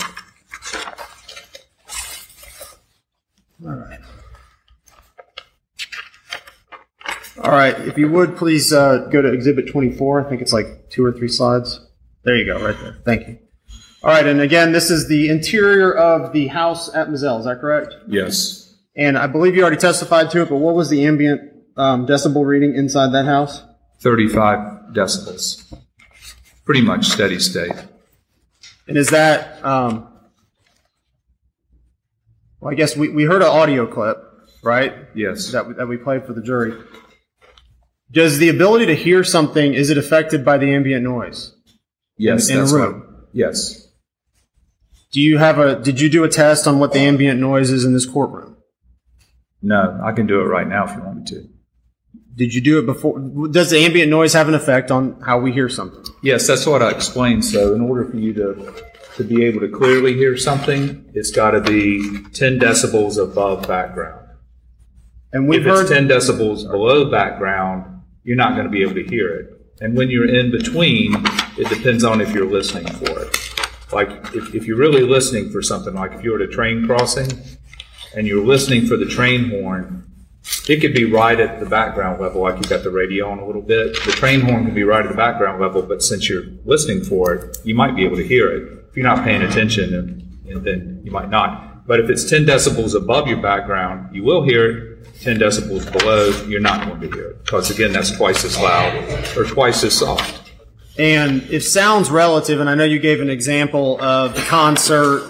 [SPEAKER 8] All right. All right, if you would, please uh, go to Exhibit twenty-four. I think it's like two or three slides. There you go, right there. Thank you. All right, and again, this is the interior of the house at Mizell. Is that correct?
[SPEAKER 7] Yes.
[SPEAKER 8] And I believe you already testified to it, but what was the ambient um, decibel reading inside that house?
[SPEAKER 7] thirty-five decibels. Pretty much steady state.
[SPEAKER 8] And is that, um, well, I guess we, we heard an audio clip, right?
[SPEAKER 7] Yes.
[SPEAKER 8] That we, that we played for the jury. Does the ability to hear something, is it affected by the ambient noise?
[SPEAKER 7] Yes,
[SPEAKER 8] in, in
[SPEAKER 7] that's
[SPEAKER 8] a room?
[SPEAKER 7] What, yes.
[SPEAKER 8] Do you have a, did you do a test on what the ambient noise is in this courtroom?
[SPEAKER 7] No, I can do it right now if you want me to.
[SPEAKER 8] Did you do it before? Does the ambient noise have an effect on how we hear something?
[SPEAKER 7] Yes, that's what I explained. So in order for you to, to be able to clearly hear something, it's got to be ten decibels above background.
[SPEAKER 8] And we've
[SPEAKER 7] if it's
[SPEAKER 8] heard
[SPEAKER 7] ten decibels below background, you're not going to be able to hear it. And when you're in between, it depends on if you're listening for it. Like if, if you're really listening for something, like if you're at a train crossing and you're listening for the train horn, it could be right at the background level, like you've got the radio on a little bit. The train horn can be right at the background level, but since you're listening for it, you might be able to hear it. If you're not paying attention, and, and then you might not. But if it's ten decibels above your background, you will hear it. ten decibels below, you're not going to hear it. Because again, that's twice as loud or twice as soft.
[SPEAKER 8] And if sound's relative, and I know you gave an example of the concert,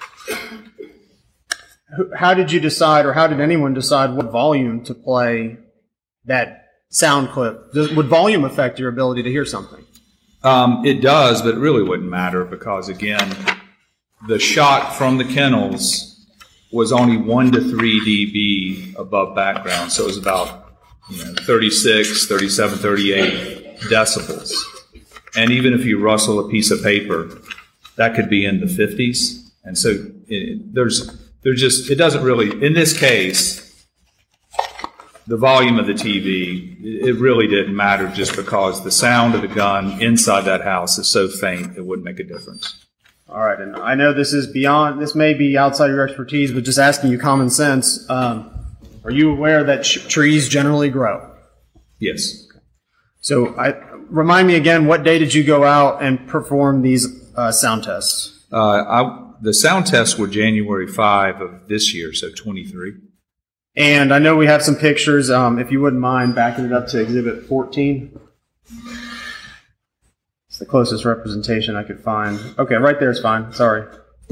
[SPEAKER 8] how did you decide, or how did anyone decide what volume to play that sound clip? Does, would volume affect your ability to hear something?
[SPEAKER 7] Um, it does, but it really wouldn't matter because, again, the shot from the kennels was only one to three decibels above background, so it was about you know, thirty-six, thirty-seven, thirty-eight decibels. And even if you rustle a piece of paper, that could be in the fifties. And so it, there's... They're just, it doesn't really, in this case, the volume of the T V, it really didn't matter just because the sound of the gun inside that house is so faint, it wouldn't make a difference.
[SPEAKER 8] All right, and I know this is beyond, this may be outside your expertise, but just asking you common sense, um, are you aware that sh- trees generally grow?
[SPEAKER 7] Yes.
[SPEAKER 8] So I, remind me again, what day did you go out and perform these uh, sound tests?
[SPEAKER 7] Uh, I... The sound tests were January fifth of this year, so twenty-three.
[SPEAKER 8] And I know we have some pictures. Um, if you wouldn't mind backing it up to Exhibit fourteen. It's the closest representation I could find. Okay, right there is fine. Sorry.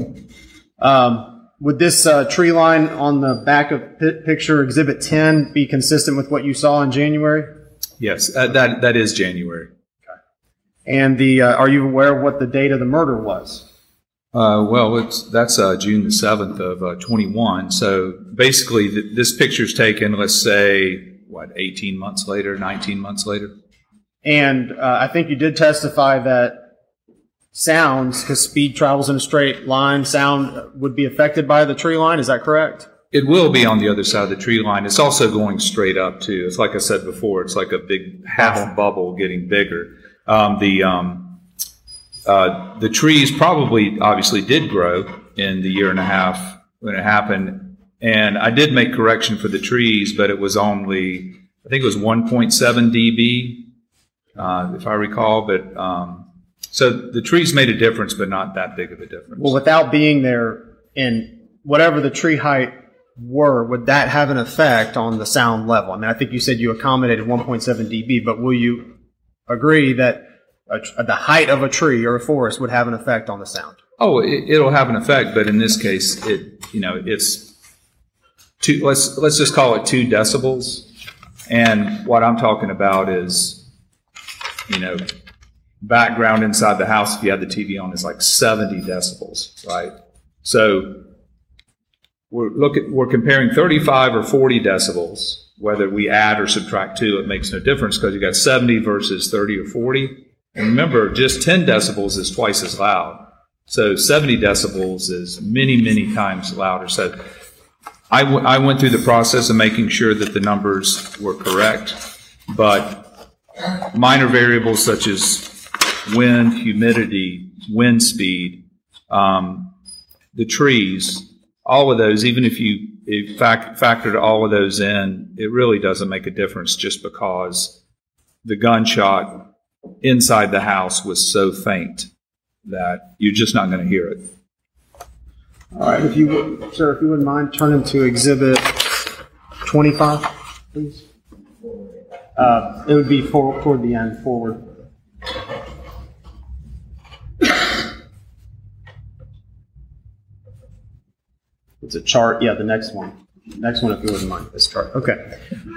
[SPEAKER 8] Um, would this uh, tree line on the back of p- picture Exhibit ten be consistent with what you saw in January?
[SPEAKER 7] Yes, uh, that that is January.
[SPEAKER 8] Okay. And the uh, are you aware of what the date of the murder was?
[SPEAKER 7] Uh, well, it's, that's uh, June the seventh of uh, twenty-one. So basically, th- this picture's taken, let's say, what, eighteen months later, nineteen months later?
[SPEAKER 8] And uh, I think you did testify that sounds, because speed travels in a straight line, sound would be affected by the tree line. Is that correct?
[SPEAKER 7] It will be on the other side of the tree line. It's also going straight up, too. It's like I said before, it's like a big half bubble getting bigger. Um, the... Um, Uh, the trees probably obviously did grow in the year and a half when it happened. And I did make correction for the trees, but it was only, I think it was one point seven decibels, uh, if I recall. But um, so the trees made a difference, but not that big of a difference.
[SPEAKER 8] Well, without being there in whatever the tree height were, would that have an effect on the sound level? I mean, I think you said you accommodated one point seven decibels, but will you agree that A, the height of a tree or a forest would have an effect on the sound?
[SPEAKER 7] Oh, it, it'll have an effect, but in this case, it you know it's two. Let's let's just call it two decibels. And what I'm talking about is, you know, background inside the house. If you have the T V on, is like seventy decibels, right? So we're look at, we're comparing thirty-five or forty decibels. Whether we add or subtract two, it makes no difference because you got seventy versus thirty or forty. And remember, just ten decibels is twice as loud. So seventy decibels is many, many times louder. So I, w- I went through the process of making sure that the numbers were correct, but minor variables such as wind, humidity, wind speed, um, the trees, all of those, even if you it fact, factored all of those in, it really doesn't make a difference just because the gunshot inside the house was so faint that you're just not going to hear it.
[SPEAKER 8] All right, if you would, sir, if you wouldn't mind turning to Exhibit twenty-five, please. Uh, it would be for, toward the end, forward. It's a chart. Yeah, the next one. Next one, if you wouldn't mind. This chart. Okay.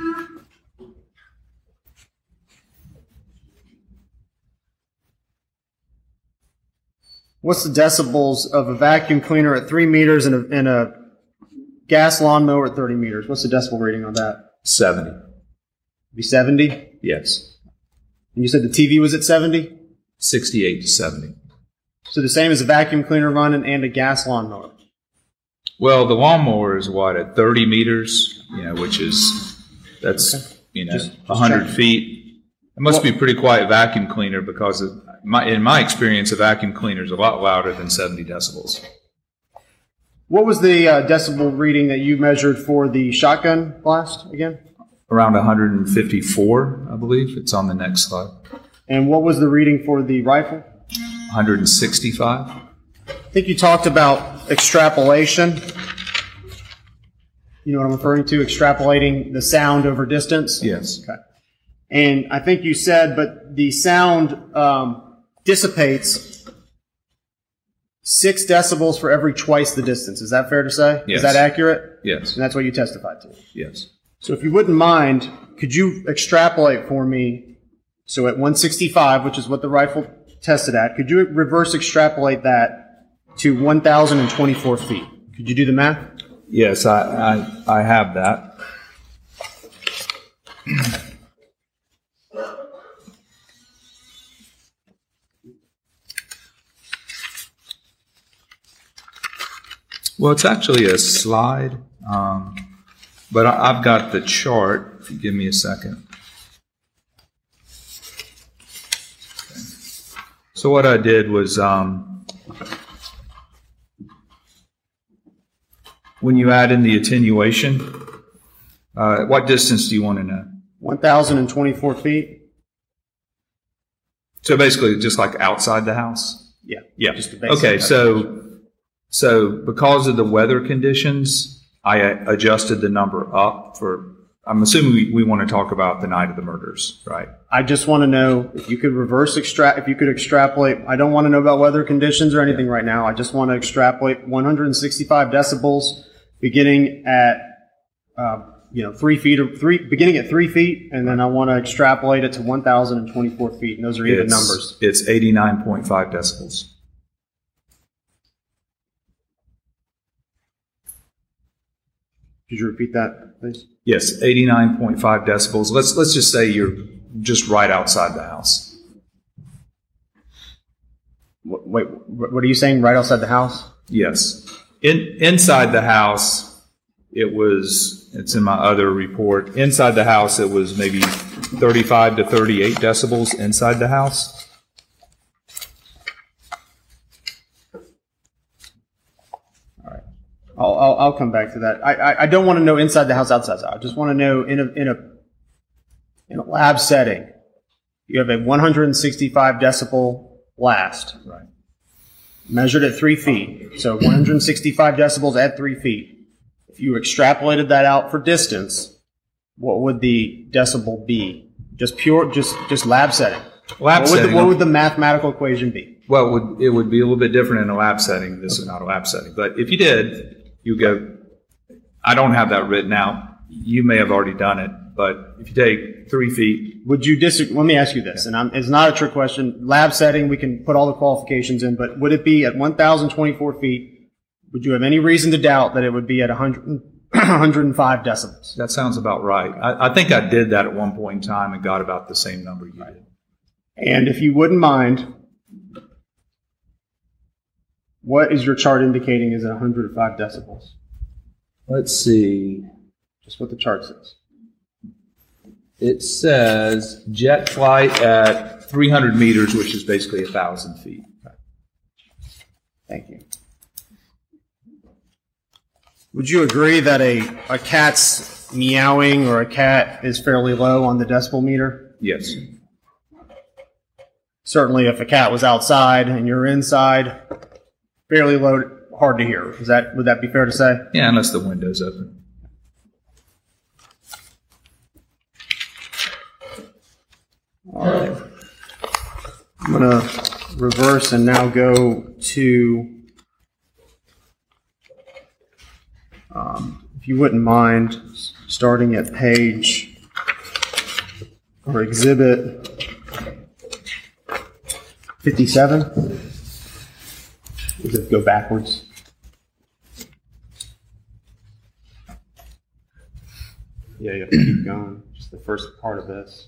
[SPEAKER 8] What's the decibels of a vacuum cleaner at three meters and a, and a gas lawnmower at thirty meters? What's the decibel rating on that?
[SPEAKER 7] seventy.
[SPEAKER 8] Be seventy?
[SPEAKER 7] Yes.
[SPEAKER 8] And you said the T V was at seventy?
[SPEAKER 7] sixty-eight to seventy.
[SPEAKER 8] So the same as a vacuum cleaner running and a gas lawnmower?
[SPEAKER 7] Well, the lawnmower is what, at thirty meters, you know, which is, that's, okay. you know, just, just one hundred checking. Feet. It must well, be a pretty quiet vacuum cleaner because of, my, in my experience, a vacuum cleaner is a lot louder than seventy decibels.
[SPEAKER 8] What was the uh, decibel reading that you measured for the shotgun blast again?
[SPEAKER 7] Around one hundred fifty-four, I believe. It's on the next slide.
[SPEAKER 8] And what was the reading for the rifle?
[SPEAKER 7] one hundred sixty-five.
[SPEAKER 8] I think you talked about extrapolation. You know what I'm referring to? Extrapolating the sound over distance?
[SPEAKER 7] Yes.
[SPEAKER 8] Okay. And I think you said, but the sound um, dissipates six decibels for every twice the distance. Is that fair to say?
[SPEAKER 7] Yes.
[SPEAKER 8] Is that accurate?
[SPEAKER 7] Yes.
[SPEAKER 8] And that's what you testified to?
[SPEAKER 7] Yes.
[SPEAKER 8] So if you wouldn't mind, could you extrapolate for me, so at one sixty-five, which is what the rifle tested at, could you reverse extrapolate that to one thousand twenty-four feet? Could you do the math?
[SPEAKER 7] Yes, I, I, I have that. Well, it's actually a slide, um, but I, I've got the chart. If you give me a second. Okay. So what I did was, um, when you add in the attenuation, uh, what distance do you want to know?
[SPEAKER 8] one thousand twenty-four feet.
[SPEAKER 7] So basically, just like outside the house.
[SPEAKER 8] Yeah.
[SPEAKER 7] Yeah.
[SPEAKER 8] Just the basic
[SPEAKER 7] okay. So. So because of the weather conditions, I adjusted the number up for, I'm assuming we, we want to talk about the night of the murders, right?
[SPEAKER 8] I just want to know if you could reverse extra, if you could extrapolate. I don't want to know about weather conditions or anything yeah. right now. I just want to extrapolate one hundred sixty-five decibels beginning at, uh, you know, three feet or three, beginning at three feet. And then I want to extrapolate it to one thousand twenty-four feet. And those are even
[SPEAKER 7] it's,
[SPEAKER 8] numbers.
[SPEAKER 7] It's eighty-nine point five decibels.
[SPEAKER 8] Could you repeat that, please?
[SPEAKER 7] Yes, eighty-nine point five decibels. Let's let's just say you're just right outside the house.
[SPEAKER 8] Wait, what are you saying? Right outside the house?
[SPEAKER 7] Yes. In inside the house, it was. It's in my other report. Inside the house, it was maybe thirty-five to thirty-eight decibels inside the house.
[SPEAKER 8] I'll, I'll, I'll come back to that. I, I, I don't want to know inside the house, outside the house. I just want to know in a, in a, in a lab setting, you have a one hundred sixty-five decibel blast.
[SPEAKER 7] Right.
[SPEAKER 8] Measured at three feet. So one hundred sixty-five decibels at three feet. If you extrapolated that out for distance, what would the decibel be? Just pure, just, just lab setting.
[SPEAKER 7] Lab
[SPEAKER 8] what
[SPEAKER 7] setting.
[SPEAKER 8] Would the, what would the mathematical equation be?
[SPEAKER 7] Well, it would, it would be a little bit different in a lab setting. This is not a lab setting. But if you did, you go, I don't have that written out. You may have already done it, but if you take three feet.
[SPEAKER 8] Would you disagree? Let me ask you this, and I'm, it's not a trick question. Lab setting, we can put all the qualifications in, but would it be at one thousand twenty-four feet? Would you have any reason to doubt that it would be at one hundred, one hundred five decibels?
[SPEAKER 7] That sounds about right. I, I think I did that at one point in time and got about the same number you did.
[SPEAKER 8] And if you wouldn't mind, what is your chart indicating is at one hundred five decibels?
[SPEAKER 7] Let's see.
[SPEAKER 8] Just what the chart says.
[SPEAKER 7] It says jet flight at three hundred meters, which is basically one thousand feet.
[SPEAKER 8] Thank you. Would you agree that a, a cat's meowing or a cat is fairly low on the decibel meter?
[SPEAKER 7] Yes.
[SPEAKER 8] Certainly if a cat was outside and you're inside, fairly low, hard to hear. Is that, would that be fair to say?
[SPEAKER 7] Yeah, unless the window's open.
[SPEAKER 8] All right. I'm going to reverse and now go to, um, if you wouldn't mind, starting at page or exhibit fifty-seven. Does it go backwards? Yeah, you have to keep going. Just the first part of this.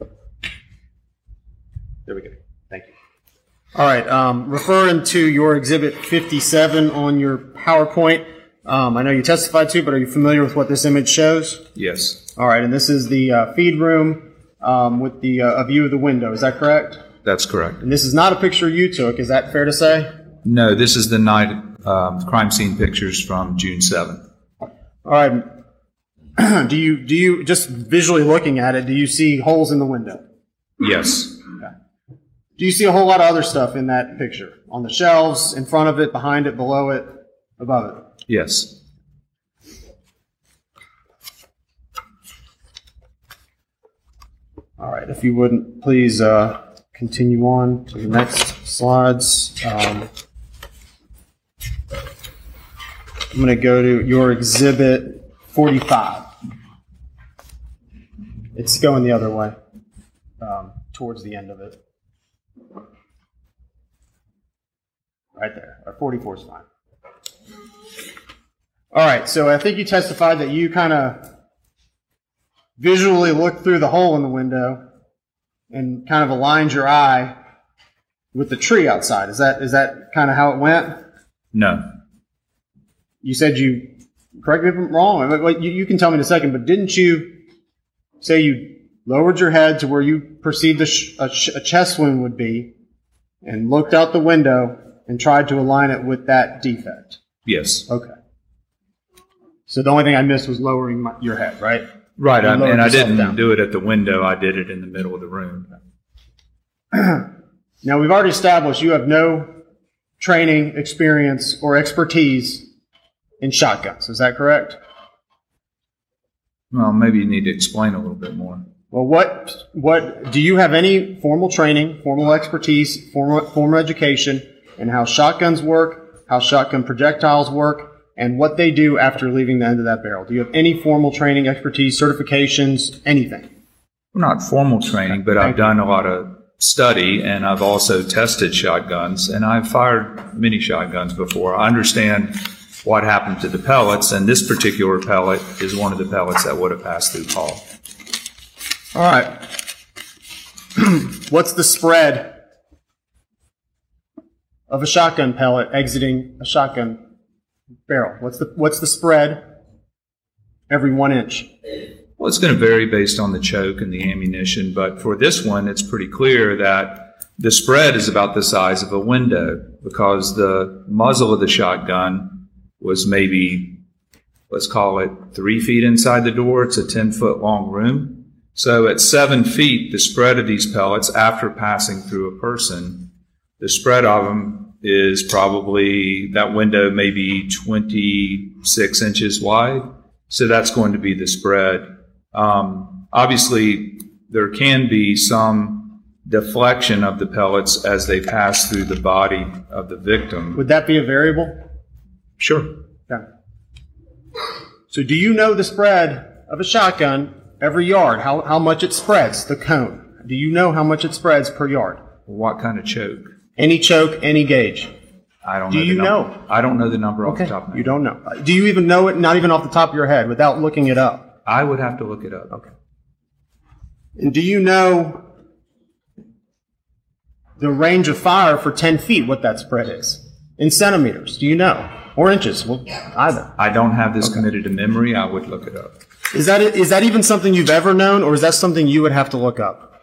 [SPEAKER 8] There we go. Thank you. All right. Um, referring to your exhibit fifty-seven on your PowerPoint, um, I know you testified to, but are you familiar with what this image shows?
[SPEAKER 7] Yes.
[SPEAKER 8] All right. And this is the uh, feed room um, with the uh, a view of the window. Is that correct?
[SPEAKER 7] That's correct.
[SPEAKER 8] And this is not a picture you took. Is that fair to say?
[SPEAKER 7] No, this is the night um, crime scene pictures from June seventh.
[SPEAKER 8] All right. do you do you just visually looking at it? Do you see holes in the window?
[SPEAKER 7] Yes.
[SPEAKER 8] Okay. Do you see a whole lot of other stuff in that picture? On the shelves, in front of it, behind it, below it, above it?
[SPEAKER 7] Yes.
[SPEAKER 8] All right. If you wouldn't, please uh, continue on to the next slides. Um, I'm going to go to your exhibit forty-five. It's going the other way, um, towards the end of it. Right there. Or forty-four is fine. All right, so I think you testified that you kind of visually looked through the hole in the window and kind of aligned your eye with the tree outside. Is that is that kind of how it went?
[SPEAKER 7] No.
[SPEAKER 8] You said you, correct me if I'm wrong, you, you can tell me in a second, but didn't you say you lowered your head to where you perceived a, sh- a, sh- a chest wound would be and looked out the window and tried to align it with that defect?
[SPEAKER 7] Yes.
[SPEAKER 8] Okay. So the only thing I missed was lowering my, your head, right?
[SPEAKER 7] Right, I, and I didn't
[SPEAKER 8] down.
[SPEAKER 7] do it at the window. I did it in the middle of the room.
[SPEAKER 8] Now, we've already established you have no training, experience, or expertise in shotguns. Is that correct?
[SPEAKER 7] Well, maybe you need to explain a little bit more.
[SPEAKER 8] Well, what what do you have any formal training, formal expertise, formal, formal education in how shotguns work, how shotgun projectiles work, and what they do after leaving the end of that barrel? Do you have any formal training, expertise, certifications, anything?
[SPEAKER 7] Not formal training, but I've done a lot of study, and I've also tested shotguns, and I've fired many shotguns before. I understand what happened to the pellets, and this particular pellet is one of the pellets that would have passed through Paul.
[SPEAKER 8] All right. What's the spread of a shotgun pellet exiting a shotgun barrel? What's the what's the spread every one inch?
[SPEAKER 7] Well, it's going to vary based on the choke and the ammunition, but for this one, it's pretty clear that the spread is about the size of a window because the muzzle of the shotgun was maybe, let's call it three feet inside the door. It's a ten foot long room. So at seven feet, the spread of these pellets after passing through a person, the spread of them is probably, that window maybe twenty-six inches wide. So that's going to be the spread. Um, obviously, there can be some deflection of the pellets as they pass through the body of the victim.
[SPEAKER 8] Would that be a variable?
[SPEAKER 7] Sure.
[SPEAKER 8] Yeah. So do you know the spread of a shotgun every yard? How, how much it spreads, the cone? Do you know how much it spreads per yard?
[SPEAKER 7] What kind of choke?
[SPEAKER 8] Any choke, any gauge.
[SPEAKER 7] I don't
[SPEAKER 8] do
[SPEAKER 7] know.
[SPEAKER 8] Do you
[SPEAKER 7] the
[SPEAKER 8] know?
[SPEAKER 7] Number. I don't know the number off
[SPEAKER 8] okay.
[SPEAKER 7] the top of my head.
[SPEAKER 8] You don't know. Do you even know it, not even off the top of your head, without looking it up?
[SPEAKER 7] I would have to look it up.
[SPEAKER 8] Okay. And do you know the range of fire for ten feet, what that spread is? In centimeters, do you know? Or inches? Well, either.
[SPEAKER 7] I don't have this okay. committed to memory. I would look it up.
[SPEAKER 8] Is that is that even something you've ever known, or is that something you would have to look up?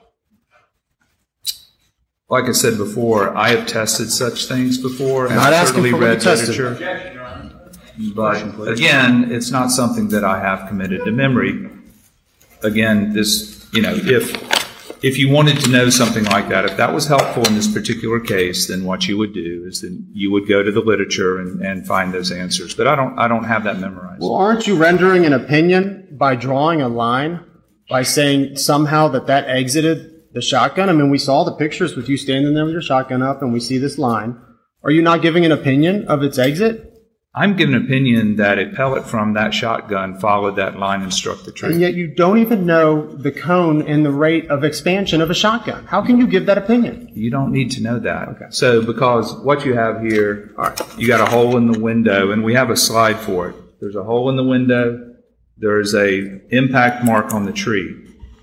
[SPEAKER 7] Like I said before, I have tested such things before, and
[SPEAKER 8] Not
[SPEAKER 7] I've certainly
[SPEAKER 8] for
[SPEAKER 7] read literature. But again, it's not something that I have committed to memory. Again, this, you know, if if you wanted to know something like that, if that was helpful in this particular case, then what you would do is then you would go to the literature and, and find those answers. But I don't I don't have that memorized.
[SPEAKER 8] Well, aren't you rendering an opinion by drawing a line, by saying somehow that that exited the shotgun? I mean, we saw the pictures with you standing there with your shotgun up, and we see this line. Are you not giving an opinion of its exit?
[SPEAKER 7] I'm giving an opinion that a pellet from that shotgun followed that line and struck the tree.
[SPEAKER 8] And yet you don't even know the cone and the rate of expansion of a shotgun. How can you give that opinion?
[SPEAKER 7] You don't need to know that. Okay. So because what you have here, all right, you got a hole in the window, and we have a slide for it. There's a hole in the window. There's a impact mark on the tree.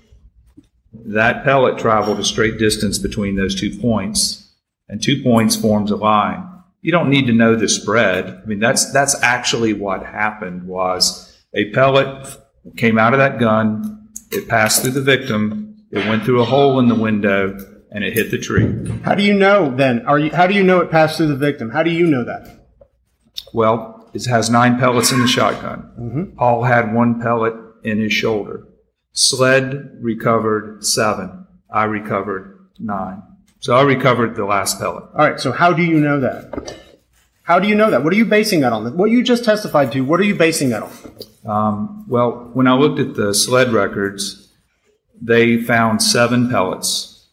[SPEAKER 7] That pellet traveled a straight distance between those two points, and two points forms a line. You don't need to know the spread. I mean, that's that's actually what happened. Was a pellet came out of that gun, it passed through the victim, it went through a hole in the window, and it hit the tree.
[SPEAKER 8] How do you know then? Are you, how do you know it passed through the victim? How do you know that?
[SPEAKER 7] Well, it has nine pellets in the shotgun.
[SPEAKER 8] Mm-hmm.
[SPEAKER 7] Paul had one pellet in his shoulder. Sled recovered seven. I recovered nine. So I recovered the last pellet.
[SPEAKER 8] All right, so how do you know that? How do you know that? What are you basing that on? What you just testified to, what are you basing that on?
[SPEAKER 7] Um, well, when I looked at the sled records, they found seven pellets,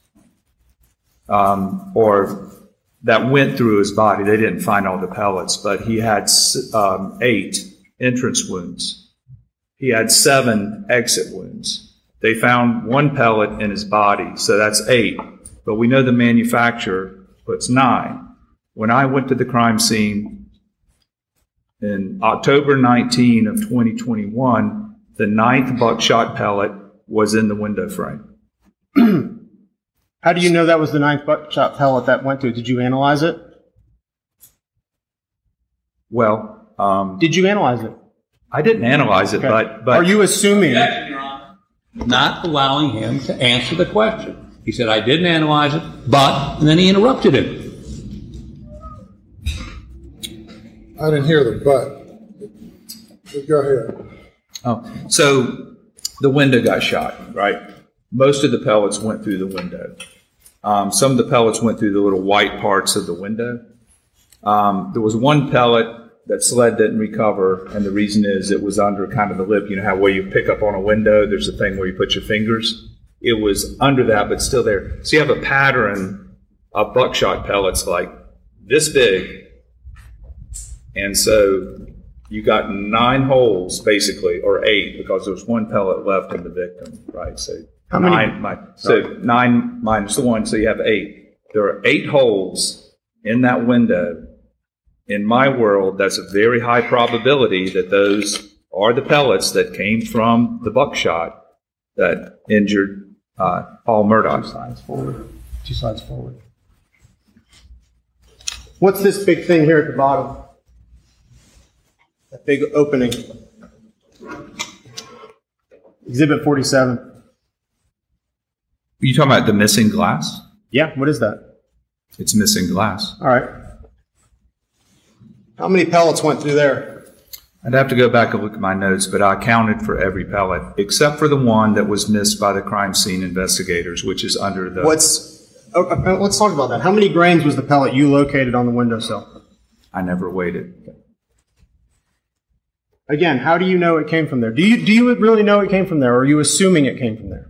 [SPEAKER 7] um, or that went through his body. They didn't find all the pellets, but he had um, eight entrance wounds. He had seven exit wounds. They found one pellet in his body, so that's eight. But we know the manufacturer puts nine. When I went to the crime scene in October nineteenth of twenty twenty-one, the ninth buckshot pellet was in the window frame.
[SPEAKER 8] How do you know that was the ninth buckshot pellet that went through? Did you analyze it?
[SPEAKER 7] Well, um,
[SPEAKER 8] did you analyze it?
[SPEAKER 7] I didn't analyze it, okay. but, but
[SPEAKER 8] are you assuming?
[SPEAKER 9] Not allowing him to answer the question. He said, I didn't analyze it, but, and then he interrupted him.
[SPEAKER 6] I didn't hear the but. But go ahead.
[SPEAKER 7] Oh, so the window got shot, right? Most of the pellets went through the window. Um, some of the pellets went through the little white parts of the window. Um, there was one pellet that Sled didn't recover, and the reason is it was under kind of the lip. You know how where you pick up on a window, there's a thing where you put your fingers? It was under that, but still there. So you have a pattern of buckshot pellets like this big. And so you got nine holes, basically, or eight, because there was one pellet left in the victim, right? So
[SPEAKER 8] How
[SPEAKER 7] nine,
[SPEAKER 8] many?
[SPEAKER 7] mi- so nine minus the one, so you have eight. There are eight holes in that window. In my world, that's a very high probability that those are the pellets that came from the buckshot that injured Uh, Paul Murdaugh.
[SPEAKER 8] Two slides forward. Two slides forward. What's this big thing here at the bottom? That big opening. Exhibit forty-seven.
[SPEAKER 7] Are you talking about the missing glass?
[SPEAKER 8] Yeah, what is that?
[SPEAKER 7] It's missing glass.
[SPEAKER 8] All right. How many pellets went through there?
[SPEAKER 7] I'd have to go back and look at my notes, but I counted for every pellet, except for the one that was missed by the crime scene investigators, which is under the...
[SPEAKER 8] What's... Oh, uh, let's talk about that. How many grains was the pellet you located on the windowsill?
[SPEAKER 7] I never weighed it.
[SPEAKER 8] Again, how do you know it came from there? Do you do you really know it came from there, or are you assuming it came from there?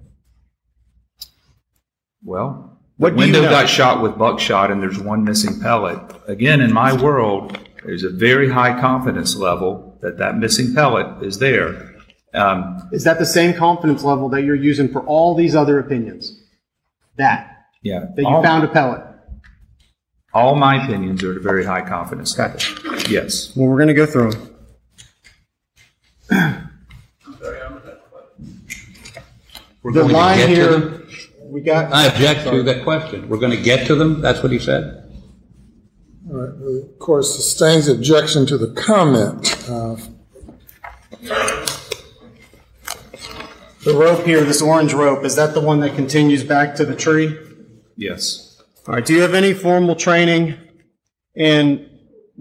[SPEAKER 7] Well,
[SPEAKER 8] what
[SPEAKER 7] the window
[SPEAKER 8] you know?
[SPEAKER 7] got shot with buckshot, and there's one missing pellet. Again, in my world, there's a very high confidence level that that missing pellet is there. Um,
[SPEAKER 8] is that the same confidence level that you're using for all these other opinions? That?
[SPEAKER 7] Yeah.
[SPEAKER 8] That you
[SPEAKER 7] all,
[SPEAKER 8] found a pellet?
[SPEAKER 7] All my opinions are at a very high confidence level.
[SPEAKER 8] Okay.
[SPEAKER 7] Yes.
[SPEAKER 8] Well, we're going to go through them.
[SPEAKER 9] We're
[SPEAKER 8] the
[SPEAKER 9] going
[SPEAKER 8] line
[SPEAKER 9] to get
[SPEAKER 8] here,
[SPEAKER 9] to them.
[SPEAKER 8] we got...
[SPEAKER 9] I object to that question. We're going to get to them? That's what he said?
[SPEAKER 6] All right. Well, of course, sustains objection to the comment. Uh,
[SPEAKER 8] the rope here, this orange rope, is that the one that continues back to the tree?
[SPEAKER 7] Yes.
[SPEAKER 8] All right. Do you have any formal training in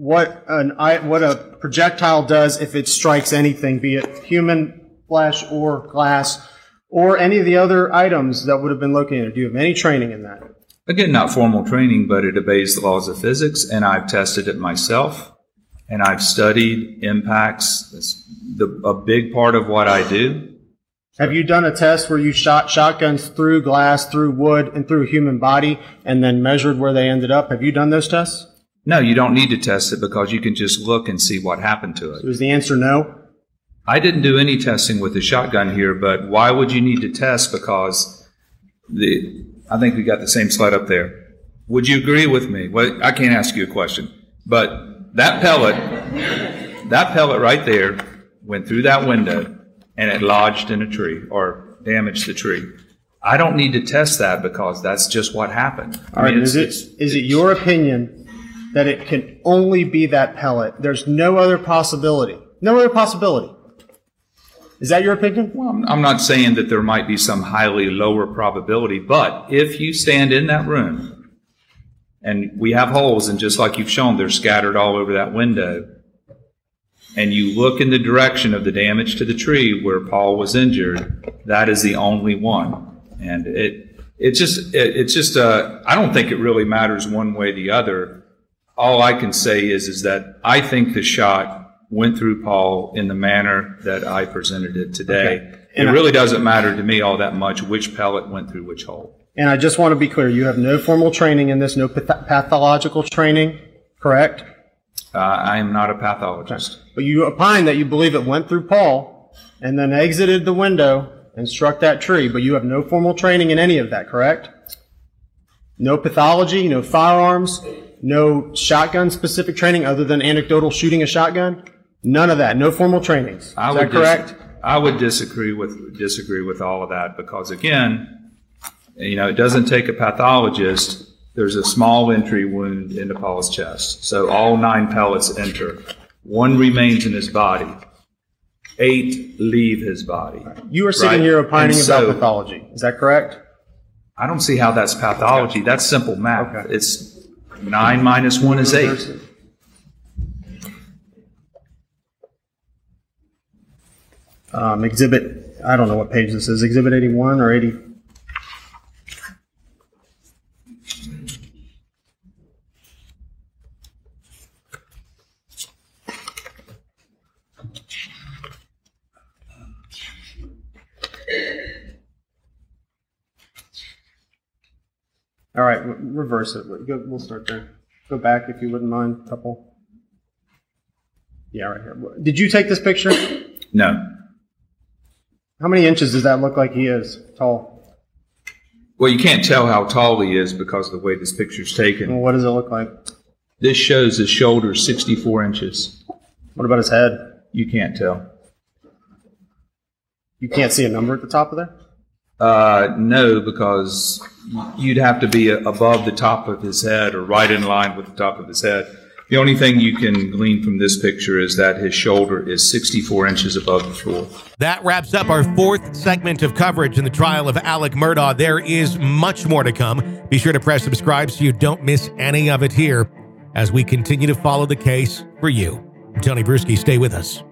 [SPEAKER 8] what an I, what a projectile does if it strikes anything, be it human flesh or glass or any of the other items that would have been located. Do you have any training in that?
[SPEAKER 7] Again, not formal training, but it obeys the laws of physics, and I've tested it myself, and I've studied impacts. It's the, a big part of what I do.
[SPEAKER 8] Have you done a test where you shot shotguns through glass, through wood, and through a human body, and then measured where they ended up? Have you done those tests?
[SPEAKER 7] No, you don't need to test it because you can just look and see what happened to it.
[SPEAKER 8] So is the answer no?
[SPEAKER 7] I didn't do any testing with the shotgun here, but why would you need to test? Because the I think we got the same slide up there. Would you agree with me? Well, I can't ask you a question, but that pellet, that pellet right there went through that window and it lodged in a tree or damaged the tree. I don't need to test that because that's just what happened.
[SPEAKER 8] All right,
[SPEAKER 7] I mean,
[SPEAKER 8] is it is it your opinion that it can only be that pellet? There's no other possibility. No other possibility. Is that your opinion?
[SPEAKER 7] Well, I'm not saying that there might be some highly lower probability, but if you stand in that room and we have holes, and just like you've shown, they're scattered all over that window, and you look in the direction of the damage to the tree where Paul was injured, that is the only one. And it it just it, it's just uh, I don't think it really matters one way or the other. All I can say is is that I think the shot went through Paul in the manner that I presented it today. Okay. It I, really doesn't matter to me all that much which pellet went through which hole.
[SPEAKER 8] And I just want to be clear, you have no formal training in this, no path- pathological training, correct?
[SPEAKER 7] Uh, I am not a pathologist.
[SPEAKER 8] Okay. But you opine that you believe it went through Paul and then exited the window and struck that tree, but you have no formal training in any of that, correct? No pathology, no firearms, no shotgun-specific training other than anecdotal shooting a shotgun? None of that. No formal trainings. Is
[SPEAKER 7] I
[SPEAKER 8] that correct?
[SPEAKER 7] Dis- I would disagree with disagree with all of that because, again, you know, it doesn't take a pathologist. There's a small entry wound into Paul's chest. So all nine pellets enter. One remains in his body. Eight leave his body.
[SPEAKER 8] You are sitting
[SPEAKER 7] right?
[SPEAKER 8] here opining
[SPEAKER 7] so,
[SPEAKER 8] about pathology. Is that correct?
[SPEAKER 7] I don't see how that's pathology. Okay. That's simple math. Okay. It's nine minus one is eight.
[SPEAKER 8] Um, exhibit, I don't know what page this is, Exhibit eighty-one or eighty? All right, re- reverse it. Go, we'll start there. Go back if you wouldn't mind, a couple. Yeah, right here. Did you take this picture?
[SPEAKER 7] No.
[SPEAKER 8] How many inches does that look like he is tall?
[SPEAKER 7] Well, you can't tell how tall he is because of the way this picture's taken.
[SPEAKER 8] Well, what does it look like?
[SPEAKER 7] This shows his shoulder sixty-four inches.
[SPEAKER 8] What about his head?
[SPEAKER 7] You can't tell.
[SPEAKER 8] You can't see a number at the top of there?
[SPEAKER 7] Uh, no, because you'd have to be above the top of his head or right in line with the top of his head. The only thing you can glean from this picture is that his shoulder is sixty-four inches above the floor.
[SPEAKER 4] That wraps up our fourth segment of coverage in the trial of Alec Murdaugh. There is much more to come. Be sure to press subscribe so you don't miss any of it here as we continue to follow the case for you. I'm Tony Bruschi. Stay with us.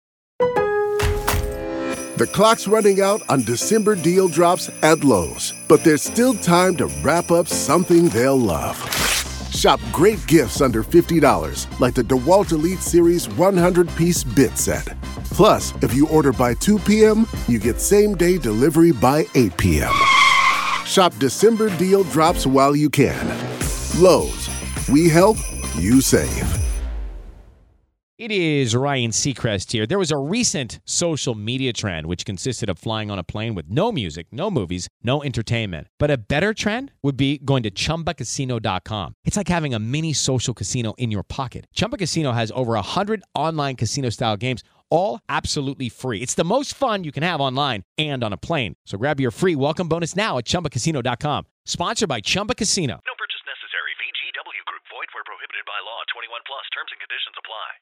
[SPEAKER 1] The clock's running out on December deal drops at Lowe's, but there's still time to wrap up something they'll love. Shop great gifts under fifty dollars, like the DeWalt Elite Series one hundred piece bit set. Plus, if you order by two p.m., you get same-day delivery by eight p.m. Shop December deal drops while you can. Lowe's, we help, you save.
[SPEAKER 10] It is Ryan Seacrest here. There was a recent social media trend which consisted of flying on a plane with no music, no movies, no entertainment. But a better trend would be going to Chumba Casino dot com. It's like having a mini social casino in your pocket. Chumba Casino has over one hundred online casino-style games, all absolutely free. It's the most fun you can have online and on a plane. So grab your free welcome bonus now at Chumba Casino dot com. Sponsored by Chumba Casino.
[SPEAKER 11] No purchase necessary. V G W Group. Void where prohibited by law. twenty-one plus. Terms and conditions apply.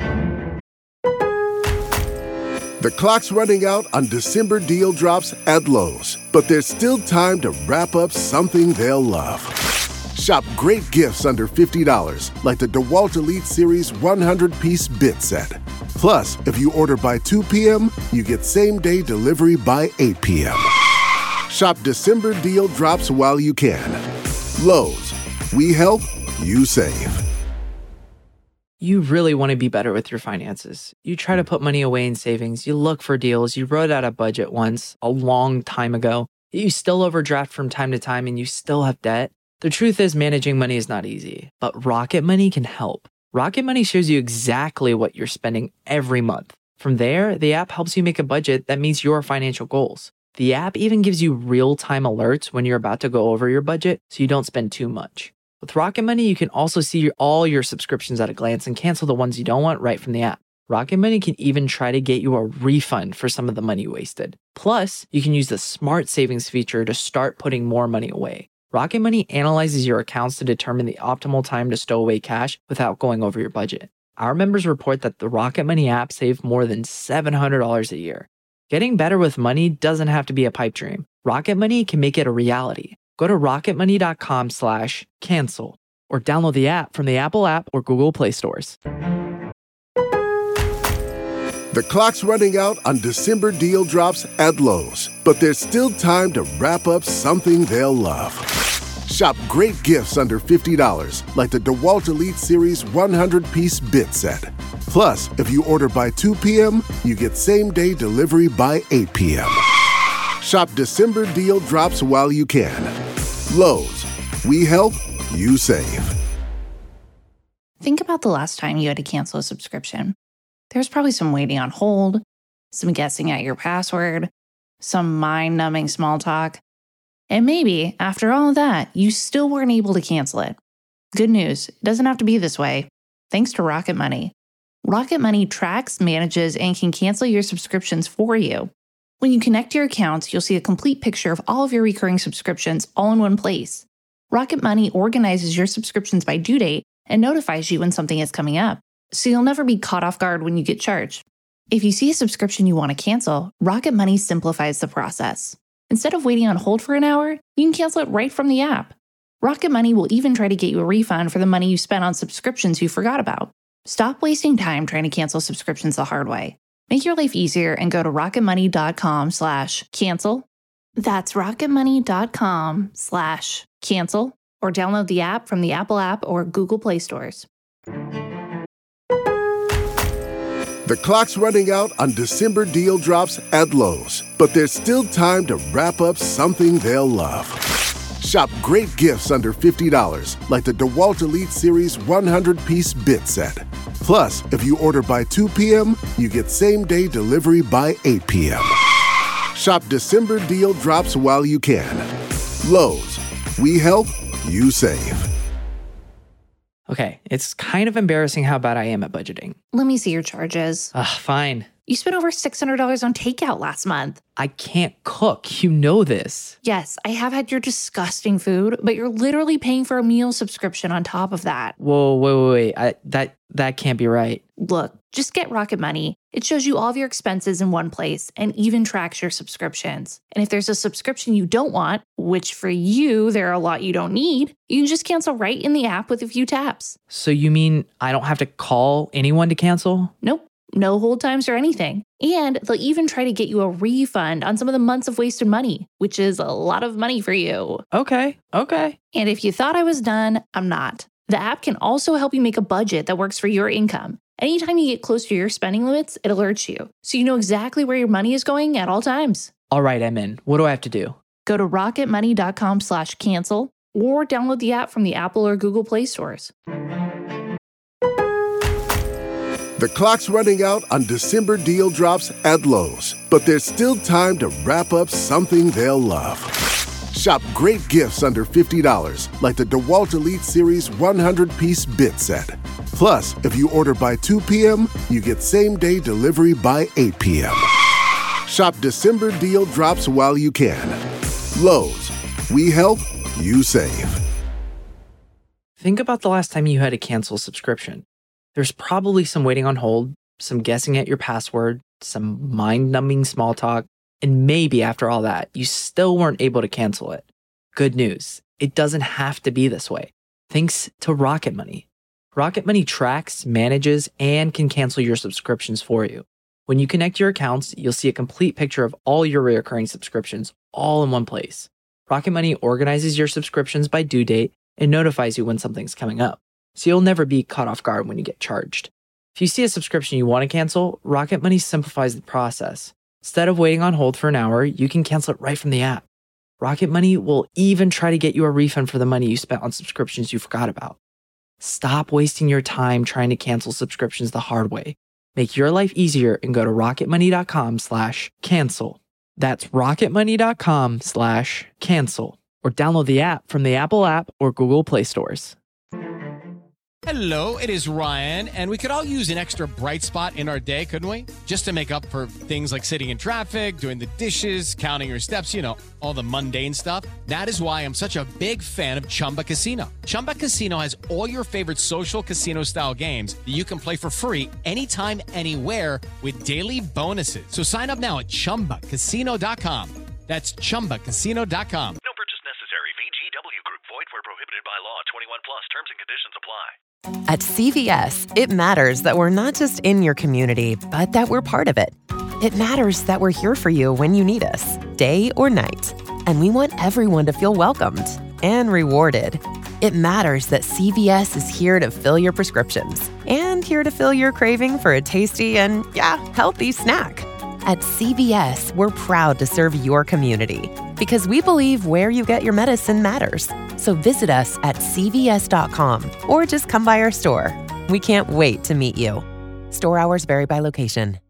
[SPEAKER 1] The clock's running out on December deal drops at Lowe's, but there's still time to wrap up something they'll love. Shop great gifts under fifty dollars, like the DeWalt Elite Series one hundred piece bit set. Plus, if you order by two p.m., you get same-day delivery by eight p.m. Shop December deal drops while you can. Lowe's, we help, you save.
[SPEAKER 12] You really want to be better with your finances. You try to put money away in savings. You look for deals. You wrote out a budget once a long time ago. You still overdraft from time to time and you still have debt. The truth is, managing money is not easy, but Rocket Money can help. Rocket Money shows you exactly what you're spending every month. From there, the app helps you make a budget that meets your financial goals. The app even gives you real-time alerts when you're about to go over your budget so you don't spend too much. With Rocket Money, you can also see all your subscriptions at a glance and cancel the ones you don't want right from the app. Rocket Money can even try to get you a refund for some of the money you wasted. Plus, you can use the Smart Savings feature to start putting more money away. Rocket Money analyzes your accounts to determine the optimal time to stow away cash without going over your budget. Our members report that the Rocket Money app saved more than seven hundred dollars a year. Getting better with money doesn't have to be a pipe dream. Rocket Money can make it a reality. Go to rocketmoney.com slash cancel or download the app from the Apple app or Google Play stores.
[SPEAKER 1] The clock's running out on December deal drops at Lowe's, but there's still time to wrap up something they'll love. Shop great gifts under fifty dollars, like the DeWalt Elite Series one hundred piece bit set. Plus, if you order by two p.m., you get same-day delivery by eight p.m. Shop December deal drops while you can. Lowe's, we help, you save.
[SPEAKER 2] Think about the last time you had to cancel a subscription. There's probably some waiting on hold, some guessing at your password, some mind-numbing small talk. And maybe, after all of that, you still weren't able to cancel it. Good news, it doesn't have to be this way. Thanks to Rocket Money. Rocket Money tracks, manages, and can cancel your subscriptions for you. When you connect your accounts, you'll see a complete picture of all of your recurring subscriptions all in one place. Rocket Money organizes your subscriptions by due date and notifies you when something is coming up, so you'll never be caught off guard when you get charged. If you see a subscription you want to cancel, Rocket Money simplifies the process. Instead of waiting on hold for an hour, you can cancel it right from the app. Rocket Money will even try to get you a refund for the money you spent on subscriptions you forgot about. Stop wasting time trying to cancel subscriptions the hard way. Make your life easier and go to rocketmoney.com slash cancel. That's rocketmoney.com slash cancel or download the app from the Apple app or Google Play stores.
[SPEAKER 1] The clock's running out on December deal drops at Lowe's, but there's still time to wrap up something they'll love. Shop great gifts under fifty dollars, like the DeWalt Elite Series one hundred piece bit set. Plus, if you order by two p.m., you get same-day delivery by eight p.m. Shop December deal drops while you can. Lowe's, we help, you save.
[SPEAKER 12] Okay, it's kind of embarrassing how bad I am at budgeting.
[SPEAKER 2] Let me see your charges.
[SPEAKER 12] Ugh, fine.
[SPEAKER 2] You spent over six hundred dollars on takeout last month.
[SPEAKER 12] I can't cook. You know this.
[SPEAKER 2] Yes, I have had your disgusting food, but you're literally paying for a meal subscription on top of that.
[SPEAKER 12] Whoa, wait, wait, wait. I, that, that can't be right.
[SPEAKER 2] Look, just get Rocket Money. It shows you all of your expenses in one place and even tracks your subscriptions. And if there's a subscription you don't want, which for you, there are a lot you don't need, you can just cancel right in the app with a few taps.
[SPEAKER 12] So you mean I don't have to call anyone to cancel?
[SPEAKER 2] Nope. No hold times or anything. And they'll even try to get you a refund on some of the months of wasted money, which is a lot of money for you.
[SPEAKER 12] Okay, okay.
[SPEAKER 2] And if you thought I was done, I'm not. The app can also help you make a budget that works for your income. Anytime you get close to your spending limits, it alerts you, so you know exactly where your money is going at all times.
[SPEAKER 12] All right, I'm in. What do I have to do?
[SPEAKER 2] Go to rocketmoney.com slash cancel or download the app from the Apple or Google Play stores.
[SPEAKER 1] The clock's running out on December deal drops at Lowe's, but there's still time to wrap up something they'll love. Shop great gifts under fifty dollars, like the DeWalt Elite Series one hundred piece bit set. Plus, if you order by two p.m., you get same-day delivery by eight p.m. Shop December deal drops while you can. Lowe's, we help, you save.
[SPEAKER 12] Think about the last time you had to cancel a subscription. There's probably some waiting on hold, some guessing at your password, some mind-numbing small talk, and maybe after all that, you still weren't able to cancel it. Good news, It doesn't have to be this way. Thanks to Rocket Money. Rocket Money tracks, manages, and can cancel your subscriptions for you. When you connect your accounts, you'll see a complete picture of all your recurring subscriptions all in one place. Rocket Money organizes your subscriptions by due date and notifies you when something's coming up, so you'll never be caught off guard when you get charged. If you see a subscription you want to cancel, Rocket Money simplifies the process. Instead of waiting on hold for an hour, you can cancel it right from the app. Rocket Money will even try to get you a refund for the money you spent on subscriptions you forgot about. Stop wasting your time trying to cancel subscriptions the hard way. Make your life easier and go to rocketmoney.com slash cancel. That's rocketmoney.com slash cancel. Or download the app from the Apple app or Google Play stores.
[SPEAKER 10] Hello, it is Ryan, and we could all use an extra bright spot in our day, couldn't we? Just to make up for things like sitting in traffic, doing the dishes, counting your steps, you know, all the mundane stuff. That is why I'm such a big fan of Chumba Casino. Chumba Casino has all your favorite social casino-style games that you can play for free anytime, anywhere with daily bonuses. So sign up now at chumba casino dot com. That's chumba casino dot com.
[SPEAKER 11] No purchase necessary. V G W Group. Void where prohibited by law. twenty-one plus. Terms and conditions apply.
[SPEAKER 13] At C V S, it matters that we're not just in your community, but that we're part of it. It matters that we're here for you when you need us, day or night. And we want everyone to feel welcomed and rewarded. It matters that C V S is here to fill your prescriptions and here to fill your craving for a tasty and, yeah, healthy snack. At C V S, we're proud to serve your community because we believe where you get your medicine matters. So visit us at C V S dot com or just come by our store. We can't wait to meet you. Store hours vary by location.